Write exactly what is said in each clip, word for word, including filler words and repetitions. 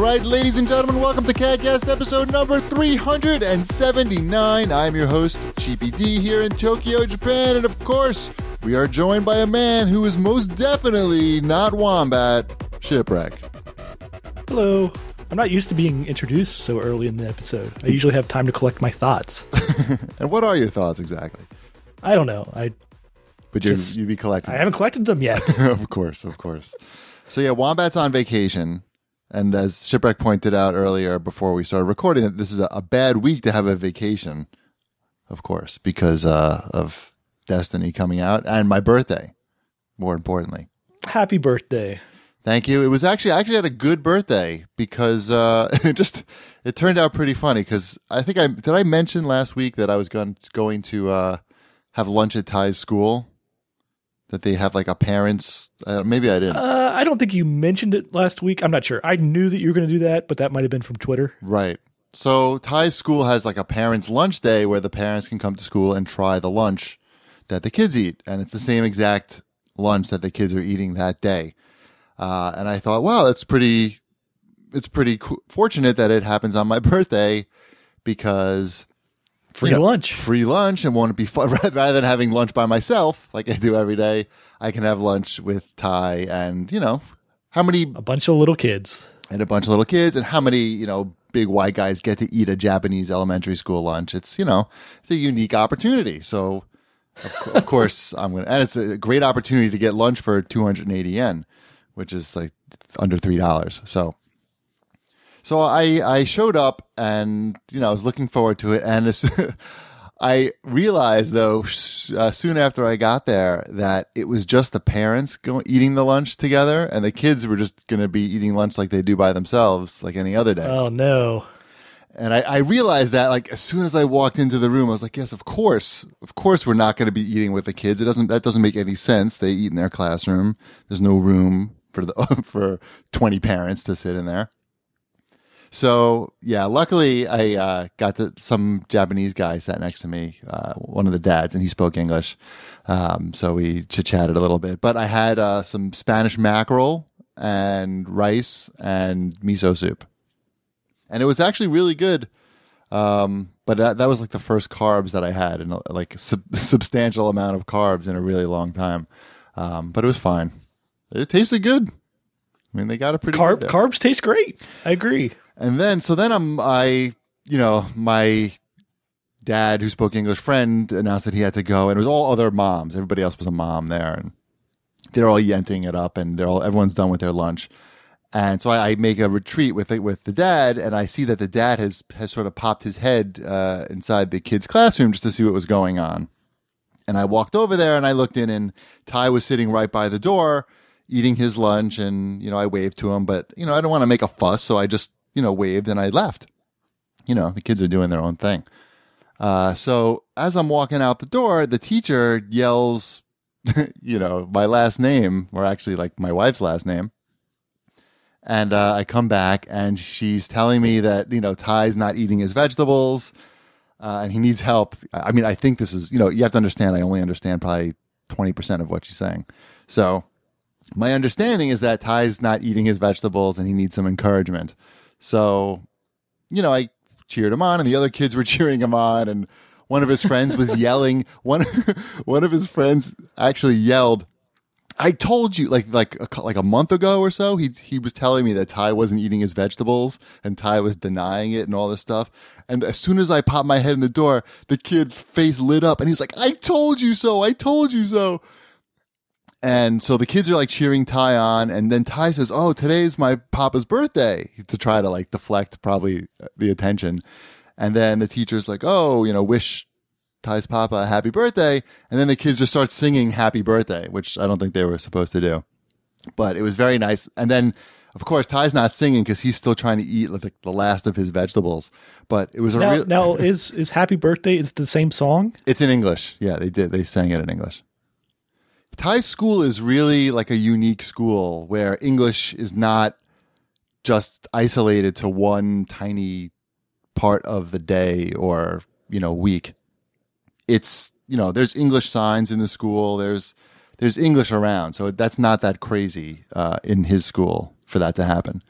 right, ladies and gentlemen, welcome to CatCast episode number three hundred seventy-nine. I'm your host, Cheapy D, here in Tokyo, Japan, and of course, we are joined by a man who is most definitely not Wombat, Shipwreck. Hello. I'm not used to being introduced so early in the episode. I usually have time to collect my thoughts. And what are your thoughts exactly? I don't know. I But you're, just, you'd be collecting I haven't collected them yet. Of course, of course. So yeah, Wombat's on vacation. And as Shipwreck pointed out earlier before we started recording, that this is a, a bad week to have a vacation, of course, because uh, of Destiny coming out and my birthday, more importantly. Happy birthday. Thank you. It was actually, I actually had a good birthday because uh, it just, it turned out pretty funny because I think I, did I mention last week that I was going, going to uh, have lunch at Ty's school? That they have like a parents, uh, maybe I didn't. Uh, I don't think you mentioned it last week. I'm not sure. I knew that you were going to do that, but that might have been from Twitter. Right. So Ty's school has like a parents' lunch day where the parents can come to school and try the lunch that the kids eat. And it's the same exact lunch that the kids are eating that day. Uh, and I thought, wow, that's pretty, it's pretty co- fortunate that it happens on my birthday because... Free you know, lunch. Free lunch and won't it be fun rather than having lunch by myself like I do every day. I can have lunch with Ty and, you know, how many A bunch of little kids. and a bunch of little kids and how many, you know, big white guys get to eat a Japanese elementary school lunch. It's, you know, it's a unique opportunity. So of, co- of course I'm going to, and it's a great opportunity to get lunch for two hundred eighty yen, which is like under three dollars. So So I, I showed up and, you know, I was looking forward to it. And I realized, though, uh, soon after I got there, that it was just the parents going eating the lunch together. And the kids were just going to be eating lunch like they do by themselves, like any other day. Oh, no. And I, I realized that, like, as soon as I walked into the room, I was like, yes, of course. Of course we're not going to be eating with the kids. It doesn't, that doesn't make any sense. They eat in their classroom. There's no room for the for twenty parents to sit in there. So, yeah, luckily I uh, got to, some Japanese guy sat next to me, uh, one of the dads, and he spoke English. Um, so we chit-chatted a little bit. But I had uh, some Spanish mackerel and rice and miso soup. And it was actually really good. Um, but that, that was like the first carbs that I had, and like a sub- substantial amount of carbs in a really long time. Um, but it was fine. It tasted good. I mean, they got it pretty Carb, good. Carbs taste great. I agree. And then, so then I'm, I, you know, my dad who spoke English friend announced that he had to go, and it was all other moms. Everybody else was a mom there, and they're all yenting it up, and they're all, everyone's done with their lunch. And so I, I make a retreat with it, with the dad, and I see that the dad has, has sort of popped his head uh, inside the kids' classroom just to see what was going on. And I walked over there and I looked in, and Ty was sitting right by the door eating his lunch, and, you know, I waved to him, but, you know, I don't want to make a fuss, so I just, you know, waved and I left. You know, the kids are doing their own thing. Uh, so as I'm walking out the door, the teacher yells, you know, my last name, or actually like my wife's last name. And uh, I come back and she's telling me that, you know, Ty's not eating his vegetables uh, and he needs help. I mean, I think this is, you know, you have to understand, I only understand probably twenty percent of what she's saying. So my understanding is that Ty's not eating his vegetables and he needs some encouragement. So, you know, I cheered him on and the other kids were cheering him on, and one of his friends was yelling. One, one of his friends actually yelled, I told you, like like a, like a month ago or so, he he was telling me that Ty wasn't eating his vegetables and Ty was denying it and all this stuff. And as soon as I popped my head in the door, the kid's face lit up and he's like, I told you so, I told you so. And so the kids are like cheering Ty on, and then Ty says, oh, today's my papa's birthday, to try to like deflect probably the attention. And then the teacher's like, oh, you know, wish Ty's papa a happy birthday. And then the kids just start singing happy birthday, which I don't think they were supposed to do. But it was very nice. And then, of course, Ty's not singing because he's still trying to eat like the last of his vegetables. But it was a now, real... now, is, is Happy Birthday, is it the same song? It's in English. Yeah, they did. They sang it in English. Thai school is really like a unique school where English is not just isolated to one tiny part of the day or, you know, week. It's, you know, there's English signs in the school. There's, there's English around. So that's not that crazy uh, in his school for that to happen.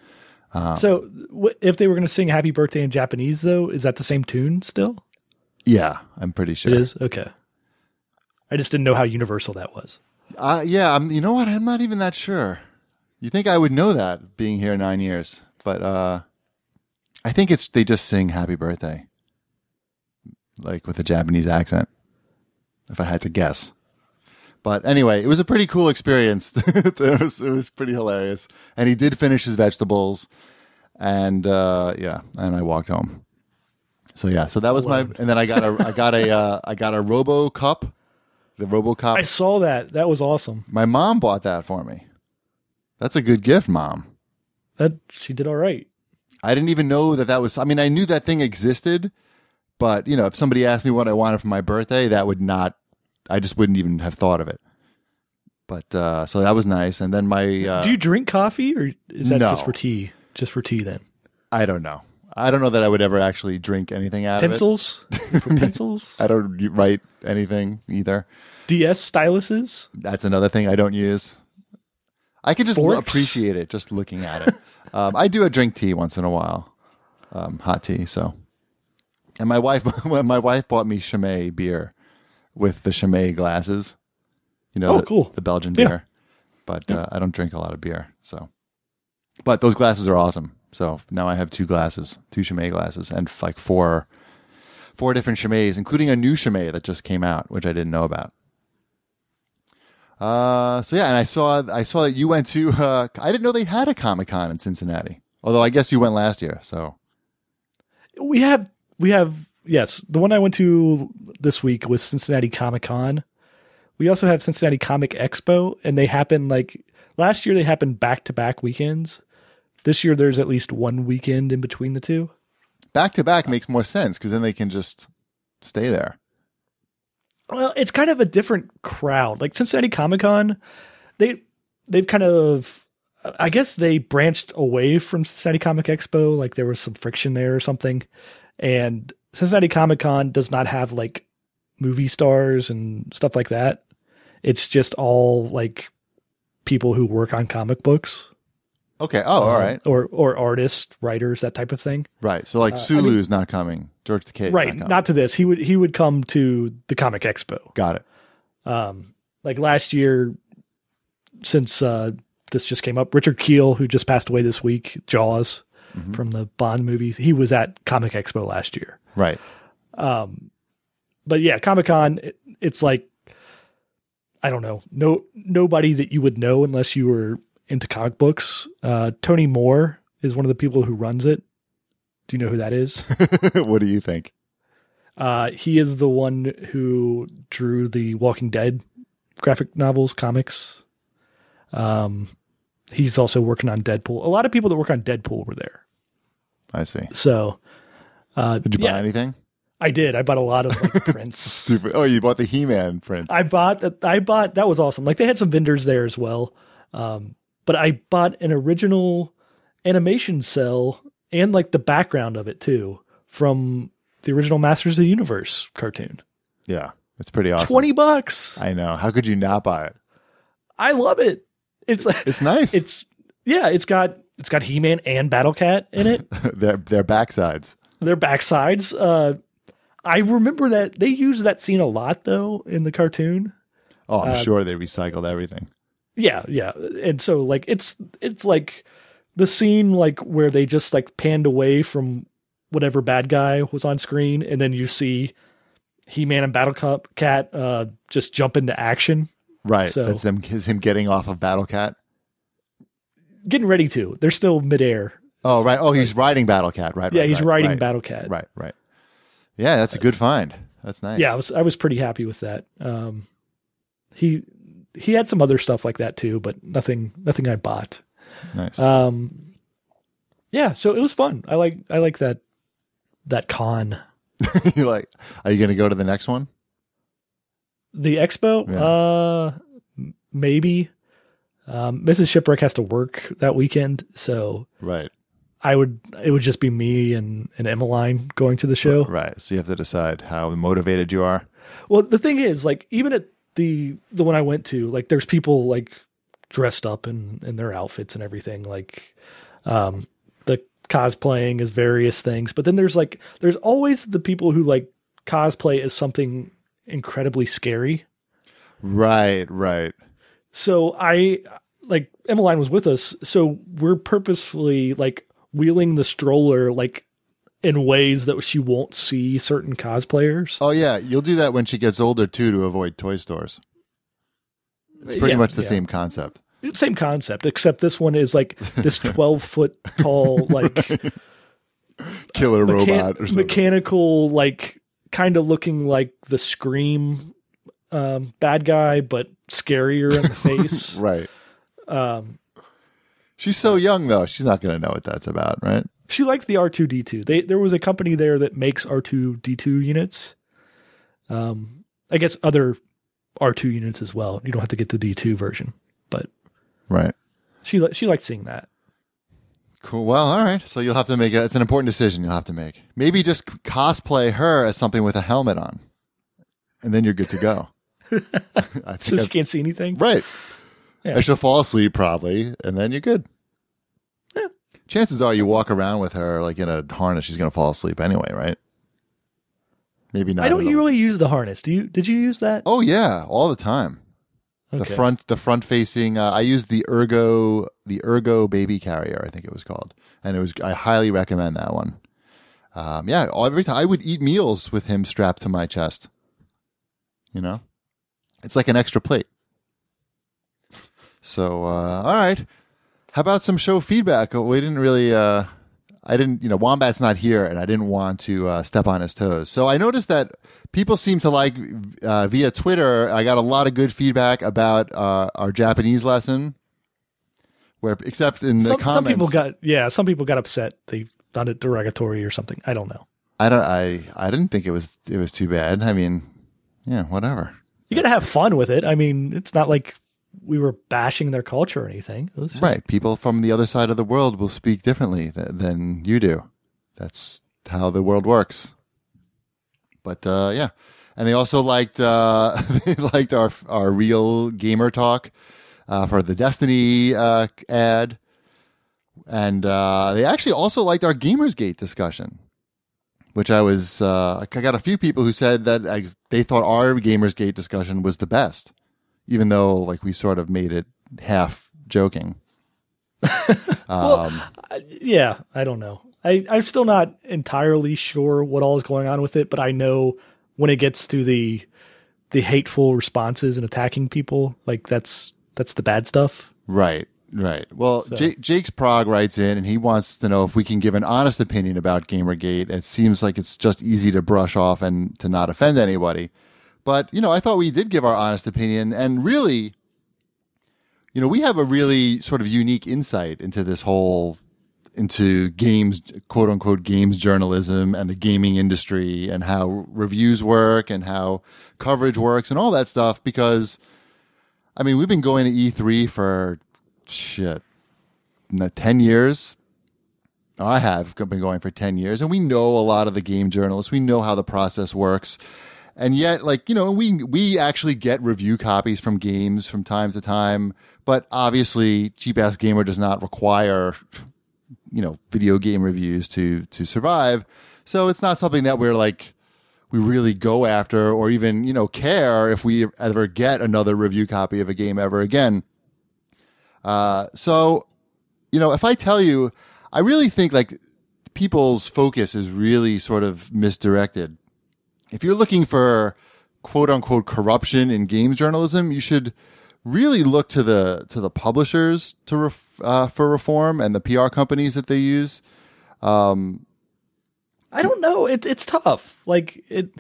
So w- if they were going to sing Happy Birthday in Japanese, though, is that the same tune still? Yeah, I'm pretty sure. It is? Okay. I just didn't know how universal that was. Uh, yeah, I'm, you know what? I'm not even that sure. You think I would know that being here nine years, but uh, I think it's they just sing Happy Birthday, like with a Japanese accent, if I had to guess. But anyway, it was a pretty cool experience. it, was, it was pretty hilarious. And he did finish his vegetables. And uh, yeah, and I walked home. So yeah, so that was my, and then I got a, I got a, uh, I got a Robo Cup, the Robo Cup. I saw that. That was awesome. My mom bought that for me. That's a good gift, Mom. That she did all right. I didn't even know that that was, I mean, I knew that thing existed, but you know, if somebody asked me what I wanted for my birthday, that would not, I just wouldn't even have thought of it. But uh, so that was nice. And then my, uh, do you drink coffee or is that no. just for tea? Just for tea then? I don't know. I don't know that I would ever actually drink anything out Pencils? of it. For pencils? I don't write anything either. D S styluses? That's another thing I don't use. I can just l- appreciate it just looking at it. um, I do a drink tea once in a while, um, hot tea. So, and my wife, my wife bought me Chimay beer with the Chimay glasses. You know, oh, the, cool. the Belgian Yeah. beer. But yeah. uh, I don't drink a lot of beer. So, but those glasses are awesome. So now I have two glasses, two Chimay glasses, and like four, four different Chimays, including a new Chimay that just came out, which I didn't know about. Uh, so yeah, and I saw, I saw that you went to, uh, I didn't know they had a Comic-Con in Cincinnati. Although I guess you went last year, so. We have, we have, yes, the one I went to this week was Cincinnati Comic-Con. We also have Cincinnati Comic Expo, and they happen like, last year they happened back-to-back weekends. This year there's at least one weekend in between the two. Back-to-back makes more sense, because then they can just stay there. Well, it's kind of a different crowd. Like Cincinnati Comic-Con, they they've kind of, I guess they branched away from Cincinnati Comic Expo. Like there was some friction there or something. And Cincinnati Comic-Con does not have like movie stars and stuff like that. It's just all like people who work on comic books. Okay. Oh, all um, right. Or or artists, writers, that type of thing. Right. So like Uh, Sulu's I mean- not coming. George Takei. Right. Not, Not to this. He would he would come to the Comic Expo. Got it. Um, like last year, since uh, this just came up, Richard Kiel, who just passed away this week, Jaws Mhm. from the Bond movies, he was at Comic Expo last year. Right. Um, but yeah, Comic Con, it, it's like, I don't know, no nobody that you would know unless you were into comic books. Uh, Tony Moore is one of the people who runs it. Do you know who that is? What do you think? Uh, he is the one who drew the Walking Dead graphic novels, comics. Um, he's also working on Deadpool. A lot of people that work on Deadpool were there. I see. So, uh, Did you yeah, buy anything? I did. I bought a lot of like prints. Stupid. Oh, you bought the He-Man print. I bought that. I bought that was awesome. Like they had some vendors there as well. Um, but I bought an original animation cell and like the background of it too from the original Masters of the Universe cartoon. Yeah. It's pretty awesome. twenty bucks. I know. How could you not buy it? I love it. It's like, It's nice. it's, yeah, it's got, it's got He-Man and Battle Cat in it. their their backsides. Their backsides. Uh, I remember that they use that scene a lot though in the cartoon. Oh, I'm Uh, sure they recycled everything. Yeah, yeah. And so like it's it's like the scene like where they just like panned away from whatever bad guy was on screen and then you see He-Man and Battle Cat uh just jump into action. Right. So- That's them is him getting off of Battle Cat. Getting ready to. They're still midair. Oh, right. Oh, he's riding Battle Cat. Right. Yeah, right, he's right, riding right, Battle Cat. Right, right. Yeah, that's a good find. That's nice. Yeah, I was I was pretty happy with that. Um he he had some other stuff like that too, but nothing nothing I bought. Nice. Um yeah, so it was fun. I like I like that that con. you like? Are you going to go to the next one? The expo? Yeah. Uh m- maybe. Um Missus Shipwreck has to work that weekend, so Right. I would it would just be me and, and Emmeline going to the show. Right. So you have to decide how motivated you are. Well, the thing is, like, even at the the one I went to, like, there's people like dressed up in, in their outfits and everything. Like, um, cosplaying as various things. But then there's like, there's always the people who like cosplay as something incredibly scary. Right, right. So I, like, Emmeline was with us. So we're purposefully like wheeling the stroller, like, in ways that she won't see certain cosplayers. Oh, yeah. You'll do that when she gets older, too, to avoid toy stores. It's pretty Yeah, much the yeah. same concept. Same concept, except this one is like this twelve foot tall, like Killer mechan- robot or something. mechanical, like kind of looking like the Scream um, bad guy, but scarier in the face. Right. Um, She's so young, though. She's not going to know what that's about, right? she liked the R two D two. They there was a company there that makes R two D two units. Um, I guess other R two units as well. You don't have to get the D two version, but Right. she li- she liked seeing that. Cool. Well, all right. So you'll have to make a, it's an important decision you'll have to make. Maybe just cosplay her as something with a helmet on, and then you're good to go. I So think she can't see anything. right. Yeah. And she'll fall asleep probably, and then you're good. Yeah. Chances are you walk around with her like in a harness, she's going to fall asleep anyway, right? Maybe not. I don't at all. usually use the harness. Do you? Did you use that? Oh yeah, all the time. The Okay. front, the front facing. Uh, I used the Ergo, the Ergo baby carrier. I think it was called, and it was. I highly recommend that one. Um, yeah, all- every time I would eat meals with him strapped to my chest. You know, it's like an extra plate. So, uh, all right. How about some show feedback? We didn't really. Uh, I didn't. You know, Wombat's not here, and I didn't want to uh, step on his toes. So I noticed that people seem to like uh, via Twitter. I got a lot of good feedback about uh, our Japanese lesson. Where, except in the some, comments, some people got yeah. Some people got upset. They found it derogatory or something. I don't know. I don't. I. I didn't think it was. It was too bad. I mean, yeah, whatever. You got to have fun with it. I mean, it's not like we were bashing their culture or anything. It was just, Right. People from the other side of the world will speak differently th- than you do. That's how the world works. But uh, yeah, and they also liked uh, they liked our our real gamer talk uh, for the Destiny uh, ad, and uh, they actually also liked our Gamersgate discussion, which I was uh, I got a few people who said that I, they thought our Gamersgate discussion was the best, even though like we sort of made it half joking. um, I- yeah. I don't know. I, I'm still not entirely sure what all is going on with it, but I know when it gets to the the hateful responses and attacking people, like that's that's the bad stuff. Right, right. Well, J- Jake's Prague writes in and he wants to know if we can give an honest opinion about Gamergate. It seems like it's just easy to brush off and to not offend anybody. But, you know, I thought we did give our honest opinion. And really, you know, we have a really sort of unique insight into this whole, into games, quote unquote, games journalism and the gaming industry and how reviews work and how coverage works and all that stuff because, I mean, we've been going to E three for shit, ten years. I have been going for ten years, and we know a lot of the game journalists. We know how the process works, and yet, like you know, we we actually get review copies from games from time to time. But obviously, Cheap Ass Gamer does not require, you know, video game reviews to to survive. So it's not something that we're like. We really go after or even, you know, care if we ever get another review copy of a game ever again. Uh, so, you know, if I tell you, I really think like people's focus is really sort of misdirected. If you're looking for quote unquote corruption in game journalism, you should really look to the, to the publishers to ref, uh, for reform and the P R companies that they use. Um, I don't know. It, it's tough. Like it,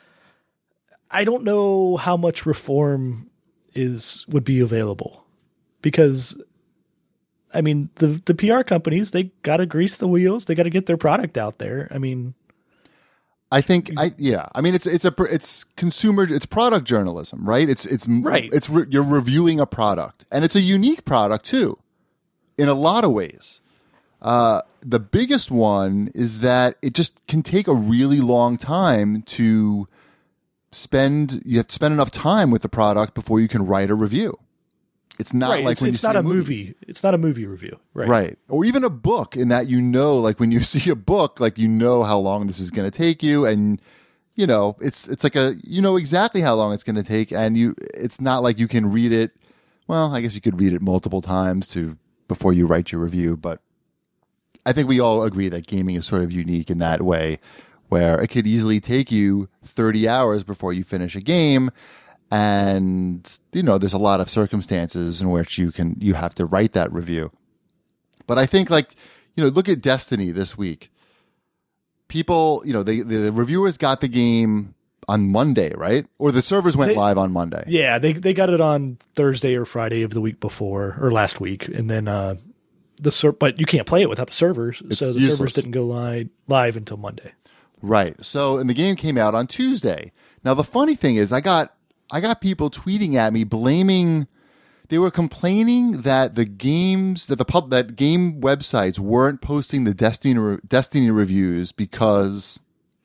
I don't know how much reform is would be available because, I mean, the the P R companies they got to grease the wheels. They got to get their product out there. I mean, I think I yeah. I mean, it's it's a it's consumer it's product journalism, right? It's it's Right. It's re, you're reviewing a product, and it's a unique product too, in a lot of ways. Uh, the biggest one is that it just can take a really long time to spend. You have to spend enough time with the product before you can write a review. It's not right. like it's, when it's you not see a movie. movie. It's not a movie review. Right. Right. Or even a book, in that, you know, like when you see a book, like you know how long this is going to take you, and you know, it's it's like a you know exactly how long it's going to take, and you it's not like you can read it. Well, I guess you could read it multiple times to before you write your review, but I think we all agree that gaming is sort of unique in that way, where it could easily take you thirty hours before you finish a game. And, you know, there's a lot of circumstances in which you can, you have to write that review. But I think, like, you know, look at Destiny this week. People, you know, they, the reviewers got the game on Monday, right? Or the servers went They- live on Monday. Yeah, they they got it on Thursday or Friday of the week before, or last week, and then uh, the ser- but you can't play it without the servers, It's so the useless. servers didn't go live live until Monday. Right. So, and the game came out on Tuesday. Now, the funny thing is, I got I got people tweeting at me blaming. They were complaining that the games that the pub that game websites weren't posting the Destiny Destiny reviews because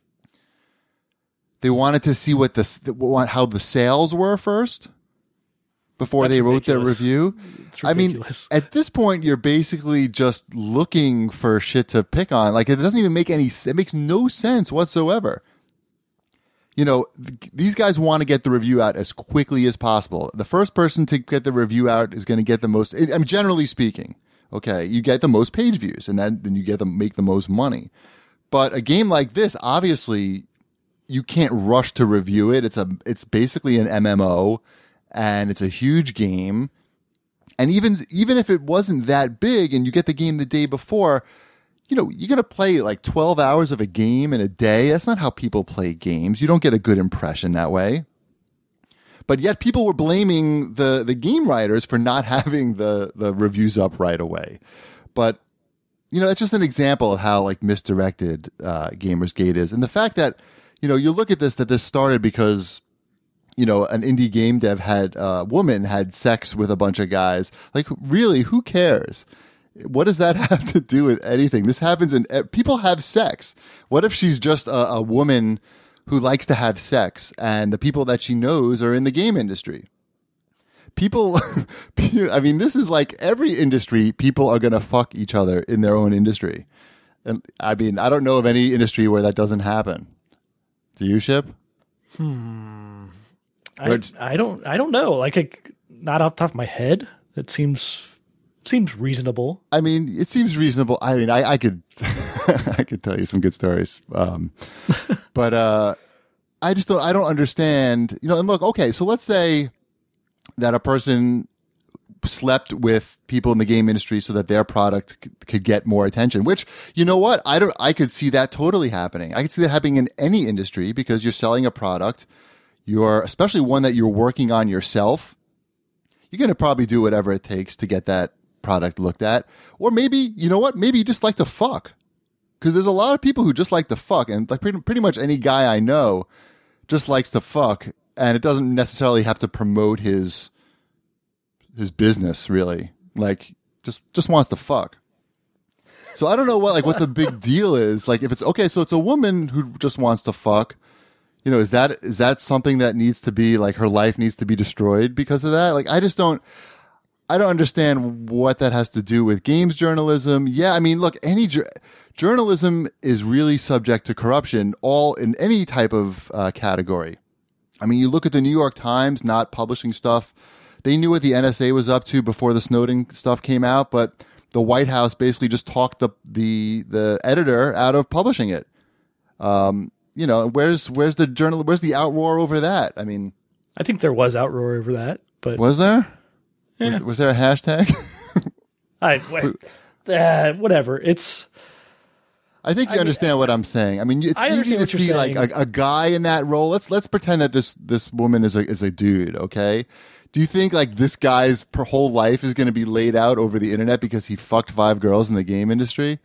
they wanted to see what the how the sales were first before That's they wrote their ridiculous. review. It's I mean, ridiculous. at this point, you're basically just looking for shit to pick on. Like, it doesn't even make any. It makes no sense whatsoever. You know, th- these guys want to get the review out as quickly as possible. The first person to get the review out is going to get the most. I mean, generally speaking, okay, you get the most page views, and then then you get to make the most money. But a game like this, obviously, you can't rush to review it. It's a it's basically an M M O, and it's a huge game. And even even if it wasn't that big, and you get the game the day before, you know, you're going to play like twelve hours of a game in a day. That's not how people play games. You don't get a good impression that way. But yet people were blaming the, the game writers for not having the, the reviews up right away. But, you know, it's just an example of how, like, misdirected uh, Gamersgate is. And the fact that, you know, you look at this, that this started because, you know, an indie game dev had, a uh, woman had sex with a bunch of guys. Like, really, who cares? What does that have to do with anything? This happens in people have sex. What if she's just a, a woman who likes to have sex, and the people that she knows are in the game industry? People, I mean, this is like every industry. People are going to fuck each other in their own industry. And I mean, I don't know of any industry where that doesn't happen. Do you, Ship? Hmm. Or I, it's- I don't I don't know. Like, I, not off the top of my head. That seems seems reasonable. I mean, it seems reasonable. I mean, I, I could, I could tell you some good stories, um, but uh, I just don't. I don't understand. You know, and look, okay, so let's say that a person slept with people in the game industry so that their product c- could get more attention. Which, you know what, I don't. I could see that totally happening. I could see that happening in any industry because you're selling a product. You're especially one that you're working on yourself. You're going to probably do whatever it takes to get that product looked at. Or maybe, you know what, maybe you just like to fuck, because there's a lot of people who just like to fuck, and like pretty, pretty much any guy I know just likes to fuck, and it doesn't necessarily have to promote his his business, really. Like, just just wants to fuck. So I don't know what like what the big deal is. Like, if it's okay, so it's a woman who just wants to fuck. You know, is that is that something that needs to be like her life needs to be destroyed because of that? Like, I just don't. I don't understand what that has to do with games journalism. Yeah, I mean, look, any ju- journalism is really subject to corruption, all in any type of uh, category. I mean, you look at the New York Times not publishing stuff. They knew what the N S A was up to before the Snowden stuff came out, but the White House basically just talked the the the editor out of publishing it. Um, you know, where's where's the journal? Where's the outroar over that? I mean, I think there was outroar over that, but was there? Yeah. Was, was there a hashtag? I uh, whatever. It's I think you I mean, understand what I'm saying. I mean, it's I easy understand to what you're see like saying. a, a guy in that role. Let's let's pretend that this this woman is a is a dude. Okay, do you think like this guy's per whole life is going to be laid out over the internet because he fucked five girls in the game industry?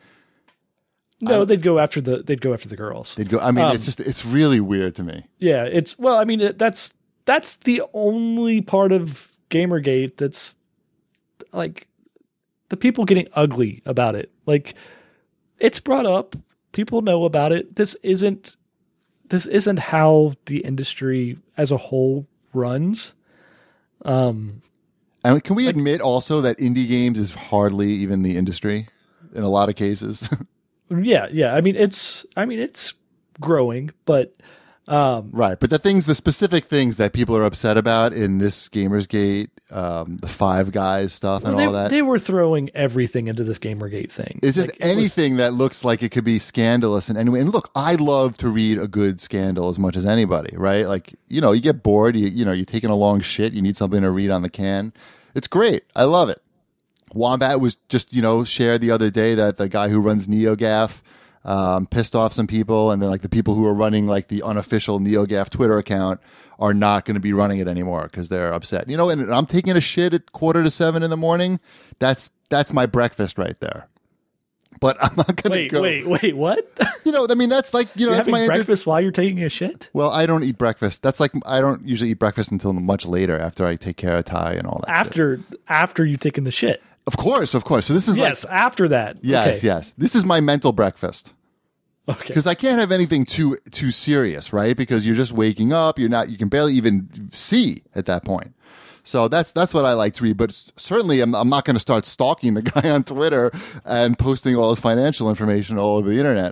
no. They'd go after the they'd go after the girls. They'd go. I mean, Um, it's just it's really weird to me. Yeah, it's well. I mean, it, that's that's the only part of Gamergate that's like the people getting ugly about it. Like, it's brought up, people know about it. This isn't this isn't how the industry as a whole runs. Um, And can we like, admit also that indie games is hardly even the industry in a lot of cases? yeah, yeah. I mean, it's I mean it's growing, but um, right. But the things, the specific things that people are upset about in this Gamersgate, um, the Five Guys stuff, and well, they, all that, they were throwing everything into this Gamergate thing. It's just like, anything it was, that looks like it could be scandalous in any way. And look, I love to read a good scandal as much as anybody, right? Like, you know, you get bored, you you know, you're taking a long shit, you need something to read on the can. It's great. I love it. Wombat was just, you know, shared the other day that the guy who runs NeoGAF um, pissed off some people, and then like the people who are running like the unofficial NeoGAF Twitter account are not going to be running it anymore because they're upset. You know, and I'm taking a shit at quarter to seven in the morning. That's that's my breakfast right there. But I'm not going to wait, go. Wait, wait, what? You know, I mean, that's like, you know, You're that's having my breakfast inter- while you're taking a shit? Well, I don't eat breakfast. That's like, I don't usually eat breakfast until much later after I take care of Ty and all that. After shit. after you've taken the shit. Of course, of course. So this is yes, like. after that. Yes, okay. yes. This is my mental breakfast. Okay. Because I can't have anything too too serious, right? Because you're just waking up. You're not. You can barely even see at that point. So that's that's what I like to read. But certainly, I'm, I'm not going to start stalking the guy on Twitter and posting all his financial information all over the internet.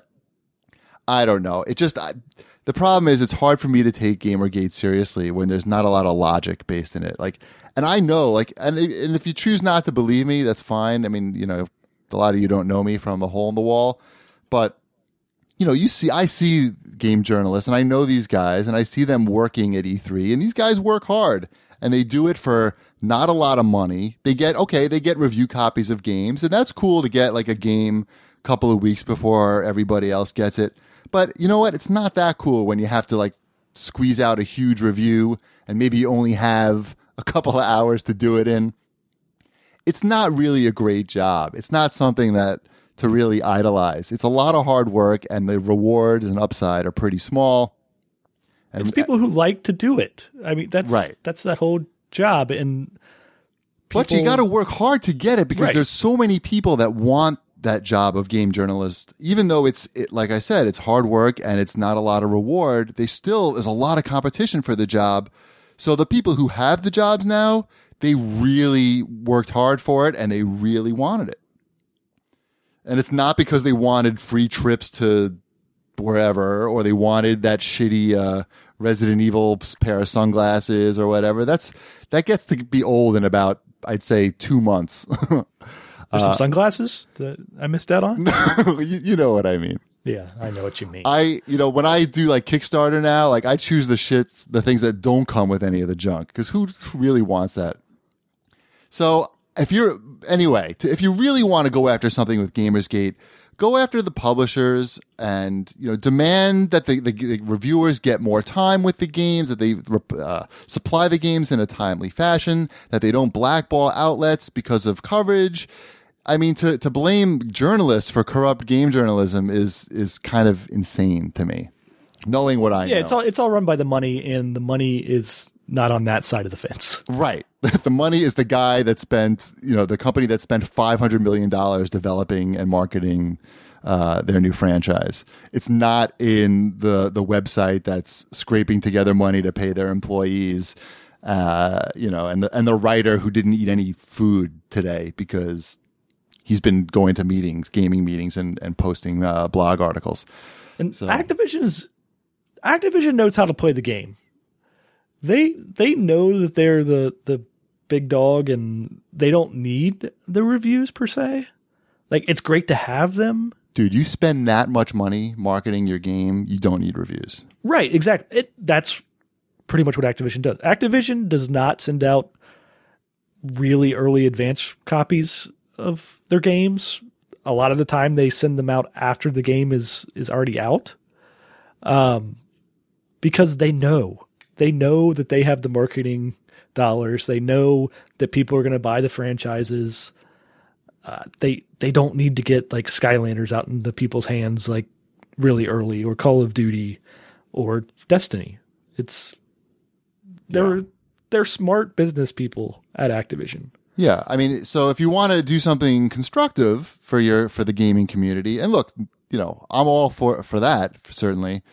I don't know. It just I, the problem is it's hard for me to take Gamergate seriously when there's not a lot of logic based in it. Like, and I know, like, and and if you choose not to believe me, that's fine. I mean, you know, a lot of you don't know me from a hole in the wall, but. You know, you see, I see game journalists and I know these guys and I see them working at E three, and these guys work hard and they do it for not a lot of money. They get, okay, they get review copies of games, and that's cool to get like a game a couple of weeks before everybody else gets it. But you know what? It's not that cool when you have to like squeeze out a huge review and maybe you only have a couple of hours to do it in. It's not really a great job. It's not something that to really idolize. It's a lot of hard work, and the reward and upside are pretty small. And it's people who like to do it. I mean, that's right. That's that whole job. And people, but you got to work hard to get it, because right. there's so many people that want that job of game journalist. Even though it's it, like I said, it's hard work and it's not a lot of reward. They still there's a lot of competition for the job. So the people who have the jobs now, they really worked hard for it and they really wanted it. And it's not because they wanted free trips to wherever, or they wanted that shitty uh, Resident Evil pair of sunglasses or whatever. That's that gets to be old in about, I'd say, two months. There's uh, some sunglasses that I missed out on? No, you, you know what I mean. Yeah, I know what you mean. I, you know, when I do like Kickstarter now, like I choose the shits, the things that don't come with any of the junk, because who really wants that? So if you're, anyway, to, if you really want to go after something with Gamersgate, go after the publishers and, you know, demand that the, the, the reviewers get more time with the games, that they uh, supply the games in a timely fashion, that they don't blackball outlets because of coverage. I mean, to, to blame journalists for corrupt game journalism is is kind of insane to me, knowing what I yeah, know. it's all it's all run by the money, and the money is not on that side of the fence. Right. The money is the guy that spent, you know, the company that spent five hundred million dollars developing and marketing uh, their new franchise. It's not in the, the website that's scraping together money to pay their employees, uh, you know, and the, and the writer who didn't eat any food today because he's been going to meetings, gaming meetings, and, and posting uh, blog articles. And so. Activision's Activision knows how to play the game. They they know that they're the, the big dog, and they don't need the reviews per se. Like, it's great to have them. Dude, you spend that much money marketing your game, you don't need reviews. Right, exactly. It, that's pretty much what Activision does. Activision does not send out really early advance copies of their games. A lot of the time they send them out after the game is is already out. Um, because they know. They know that they have the marketing dollars. They know that people are going to buy the franchises. Uh, they they don't need to get like Skylanders out into people's hands like really early, or Call of Duty or Destiny. It's they're yeah. they're smart business people at Activision. Yeah, I mean, so if you want to do something constructive for your for the gaming community, and look, you know, I'm all for for that, certainly.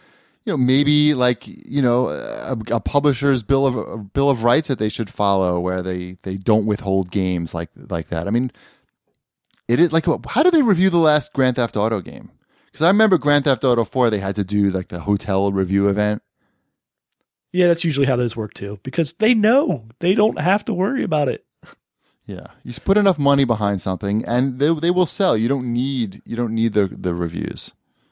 you know, maybe like, you know, a, a publisher's bill of a bill of rights that they should follow, where they, they don't withhold games like like that. I mean, it is like, how do they review the last Grand Theft Auto game? Because I remember Grand Theft Auto four, they had to do like the hotel review event. Yeah, that's usually how those work too, because they know they don't have to worry about it. Yeah, you just put enough money behind something, and they they will sell. You don't need you don't need the the reviews.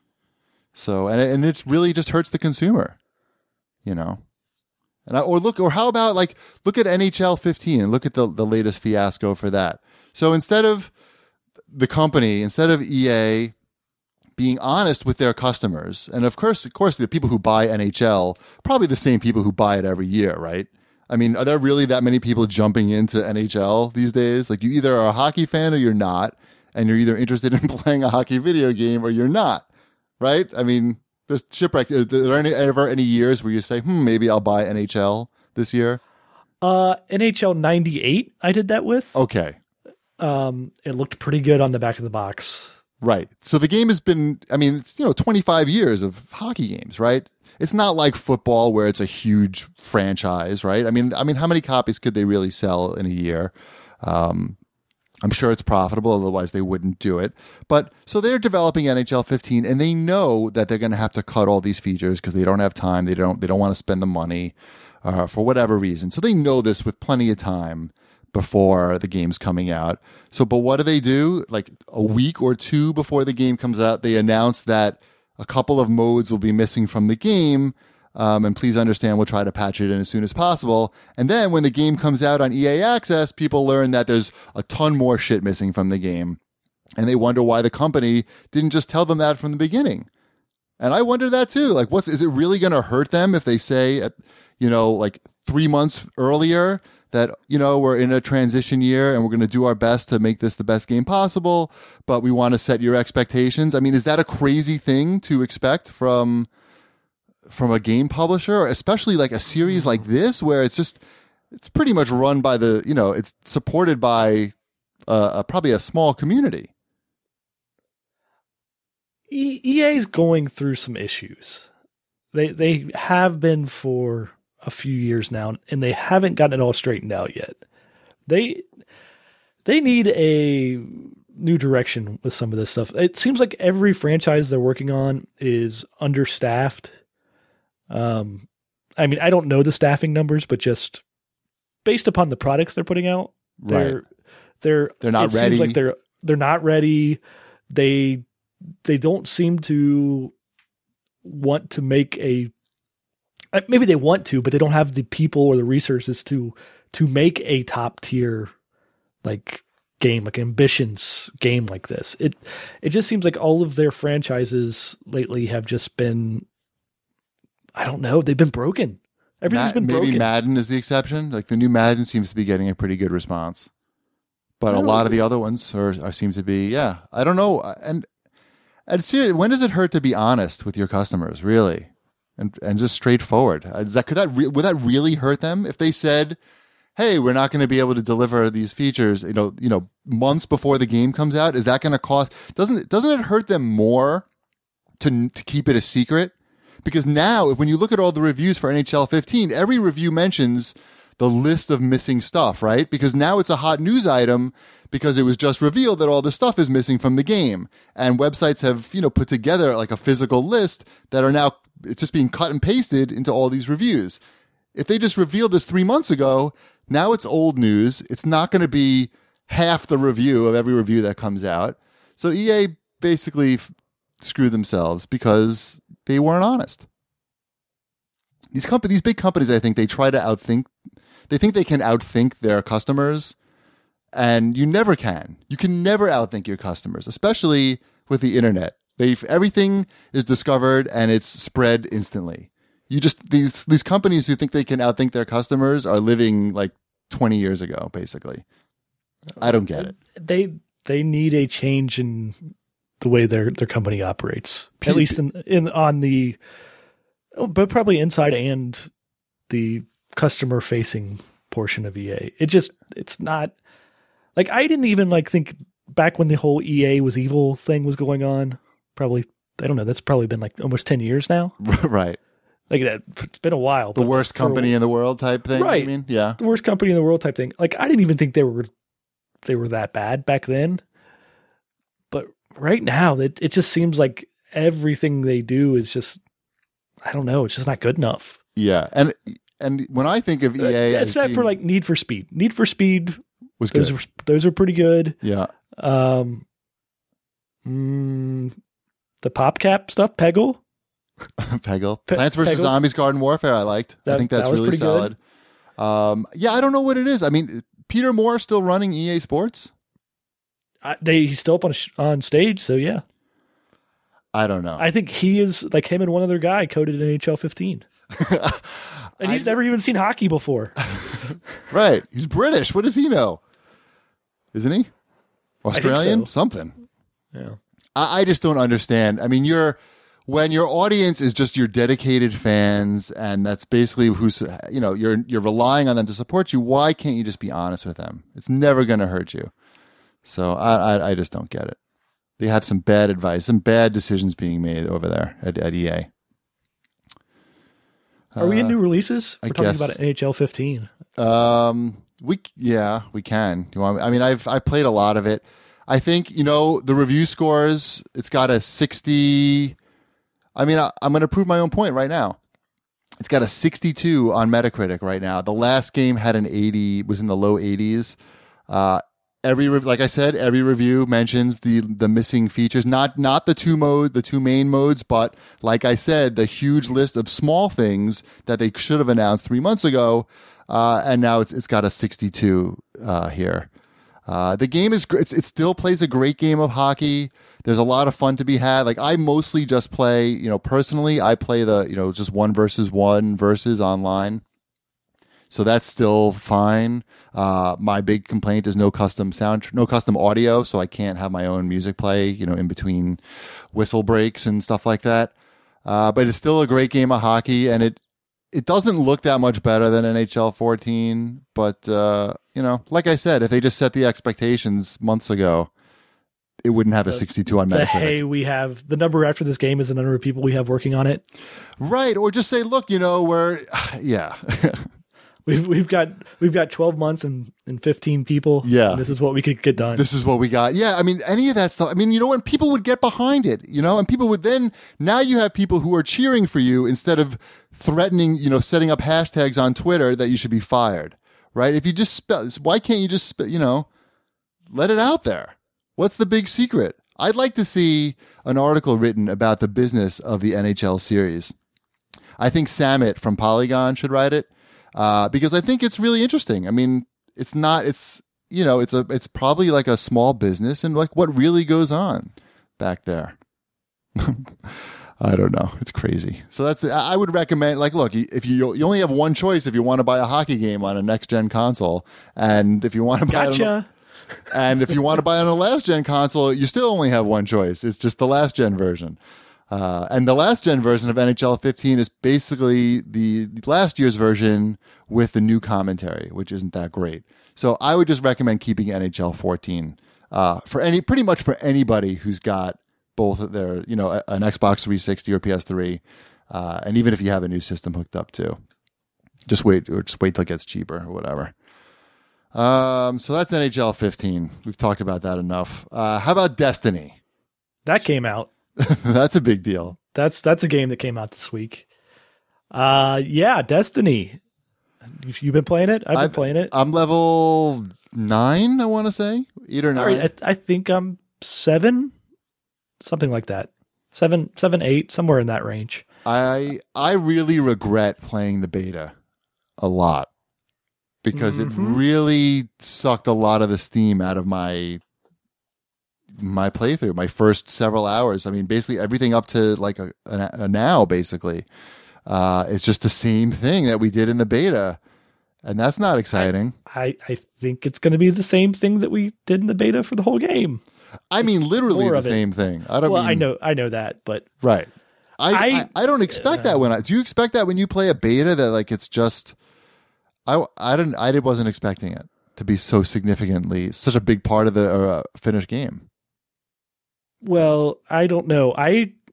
So and and it really just hurts the consumer, you know. And I, or look, or how about like look at N H L fifteen and look at the the latest fiasco for that. So instead of the company, instead of E A being honest with their customers, and of course, of course, the people who buy N H L probably the same people who buy it every year, right? I mean, are there really that many people jumping into N H L these days? Like, you either are a hockey fan or you're not, and you're either interested in playing a hockey video game or you're not, right? I mean, there's shipwreck. Are there any, ever any years where you say, hmm, maybe I'll buy N H L this year? Uh, N H L ninety-eight, I did that with. Okay. Um, it looked pretty good on the back of the box. Right. So the game has been, I mean, it's, you know, twenty-five years of hockey games, right? It's not like football where it's a huge franchise, right? I mean, I mean, how many copies could they really sell in a year? Um, I'm sure it's profitable, otherwise they wouldn't do it. But so they're developing N H L fifteen, and they know that they're going to have to cut all these features because they don't have time. They don't. They don't want to spend the money uh, for whatever reason. So they know this with plenty of time before the game's coming out. So, but what do they do? Like a week or two before the game comes out, they announce that a couple of modes will be missing from the game. Um, and please understand, we'll try to patch it in as soon as possible. And then when the game comes out on E A Access, people learn that there's a ton more shit missing from the game. And they wonder why the company didn't just tell them that from the beginning. And I wonder that too. Like, what's, is it really going to hurt them if they say, at, you know, like three months earlier that, you know, we're in a transition year and we're going to do our best to make this the best game possible, but we want to set your expectations? I mean, is that a crazy thing to expect from from a game publisher, especially like a series like this, where it's just, it's pretty much run by the, you know, it's supported by uh, a, probably a small community. E- EA is going through some issues. They they have been for a few years now, and they haven't gotten it all straightened out yet. They they need a new direction with some of this stuff. It seems like every franchise they're working on is understaffed. Um, I mean, I don't know the staffing numbers, but just based upon the products they're putting out, they're Right. they're They're not it ready. Seems like they're they're not ready. They they don't seem to want to make a. Maybe they want to, but they don't have the people or the resources to to make a top tier like game, like ambitions game like this. It it just seems like all of their franchises lately have just been, I don't know, they've been broken. Everything's Ma- been maybe broken. Madden is the exception. Like the new Madden seems to be getting a pretty good response, but a don't lot know. of the other ones are, are seem to be, yeah. I don't know. And and seriously, when does it hurt to be honest with your customers, really, and and just straightforward? Is that could that re- would that really hurt them if they said, "Hey, we're not going to be able to deliver these features," you know, you know, months before the game comes out? Is that going to cost? Doesn't it, doesn't it hurt them more to to keep it a secret? Because now, when you look at all the reviews for N H L fifteen, every review mentions the list of missing stuff, right? Because now it's a hot news item because it was just revealed that all the stuff is missing from the game. And websites have, you know, put together like a physical list that are now, it's just being cut and pasted into all these reviews. If they just revealed this three months ago, now it's old news. It's not going to be half the review of every review that comes out. So E A basically f- screwed themselves because they weren't honest. These companies, these big companies, I think they try to outthink. They think they can outthink their customers, and you never can. You can never outthink your customers, especially with the internet. They everything is discovered and it's spread instantly. You just these these companies who think they can outthink their customers are living like twenty years ago, basically. I don't get it. They they need a change in the way their their company operates, at least in in on the, but probably inside and the customer facing portion of E A. It just it's not like I didn't even like think back when the whole E A was evil thing was going on, probably I don't know. That's probably been like almost ten years now. Right. Like it's been a while. The worst company in the world type thing. Right. I mean, yeah. The worst company in the world type thing. Like I didn't even think they were they were that bad back then. But right now, it it just seems like everything they do is just I don't know. It's just not good enough. Yeah, and and when I think of E A, it's not for like Need for Speed. Need for Speed was good. Those were, those are pretty good. Yeah. Um. Mm, the PopCap stuff, Peggle. Peggle. Pe- Plants versus Peggles. Zombies Garden Warfare, I liked. That- I think that's that was really pretty good. solid. Um, yeah, I don't know what it is. I mean, Peter Moore still running E A Sports? I, they he's still up on sh- on stage, so yeah. I don't know. I think he is like him and one other guy coded in N H L fifteen, and he's I- never even seen hockey before. Right. He's British. What does he know? Isn't he? Australian? so. Something. Yeah. I, I just don't understand. I mean, you're when your audience is just your dedicated fans, and that's basically who's you know you're you're relying on them to support you. Why can't you just be honest with them? It's never going to hurt you. So I, I I just don't get it. They have some bad advice, some bad decisions being made over there at, at E A. Are we in new releases? I We're talking guess. about N H L fifteen. Um, we yeah, we can. You want? I mean, I've I played a lot of it. I think you know the review scores. It's got a sixty. I mean, I, I'm going to prove my own point right now. It's got a sixty-two on Metacritic right now. The last game had an eighty. Was in the low eighties. Uh, every rev- like I said, every review mentions the the missing features. Not not the two mode, the two main modes, but like I said, the huge list of small things that they should have announced three months ago. Uh, and now it's it's got a sixty-two uh, here. Uh, the game is gr- it's, it still plays a great game of hockey. There's a lot of fun to be had. Like I mostly just play, you know, personally, I play the, you know, just one versus one versus online. So that's still fine. Uh, my big complaint is no custom sound, no custom audio. So I can't have my own music play, you know, in between whistle breaks and stuff like that. Uh, but it's still a great game of hockey, and it, it doesn't look that much better than N H L fourteen. But, uh, you know, like I said, if they just set the expectations months ago, it wouldn't have a sixty-two on The Metacritic. hey, we have the number after this game is the number of people we have working on it. Right. Or just say, look, you know, we're, yeah. We've we've got we've got twelve months and, and fifteen people. Yeah. And this is what we could get done. This is what we got. Yeah, I mean, any of that stuff. I mean, you know, when people would get behind it, you know, and people would then, now you have people who are cheering for you instead of threatening, you know, setting up hashtags on Twitter that you should be fired, right? If you just, spell, why can't you just, spe- you know, let it out there? What's the big secret? I'd like to see an article written about the business of the N H L series. I think Samit from Polygon should write it. Uh, because I think it's really interesting. I mean, it's not, it's, you know, it's a, it's probably like a small business and like what really goes on back there. I don't know. It's crazy. So that's, I would recommend, like, look, if you, you only have one choice if you want to buy a hockey game on a next gen console. And if you want to buy, it on, Gotcha. and if you want to buy it on a last gen console, you still only have one choice. It's just the last gen version. Uh, and the last gen version of N H L fifteen is basically the, the last year's version with the new commentary, which isn't that great. So I would just recommend keeping N H L fourteen uh, for any, pretty much for anybody who's got both of their, you know, a- an Xbox three sixty or P S three, uh, and even if you have a new system hooked up too, just wait or just wait till it gets cheaper or whatever. Um, so that's N H L fifteen. We've talked about that enough. Uh, how about Destiny? That came out. That's a big deal. That's that's a game that came out this week. Uh yeah, Destiny. You've you been playing it? I've been I've- playing it. I'm level nine, I want to say. Eight or nine. All right, I, I think I'm seven, something like that. Seven, seven, eight, somewhere in that range. I I really regret playing the beta a lot because Mhm. it really sucked a lot of the steam out of my my playthrough, my first several hours. I mean, basically everything up to like a, a, a now, basically. Uh, it's just the same thing that we did in the beta, and that's not exciting. I, I think it's going to be the same thing that we did in the beta for the whole game. I mean, literally more the of it. same thing. I don't Well, mean, I know, I know that, but right. I, I, I- I don't expect that when I do you expect that when you play a beta that like it's just I I didn't I wasn't expecting it to be so significantly such a big part of the uh, finished game. well, I don't know. I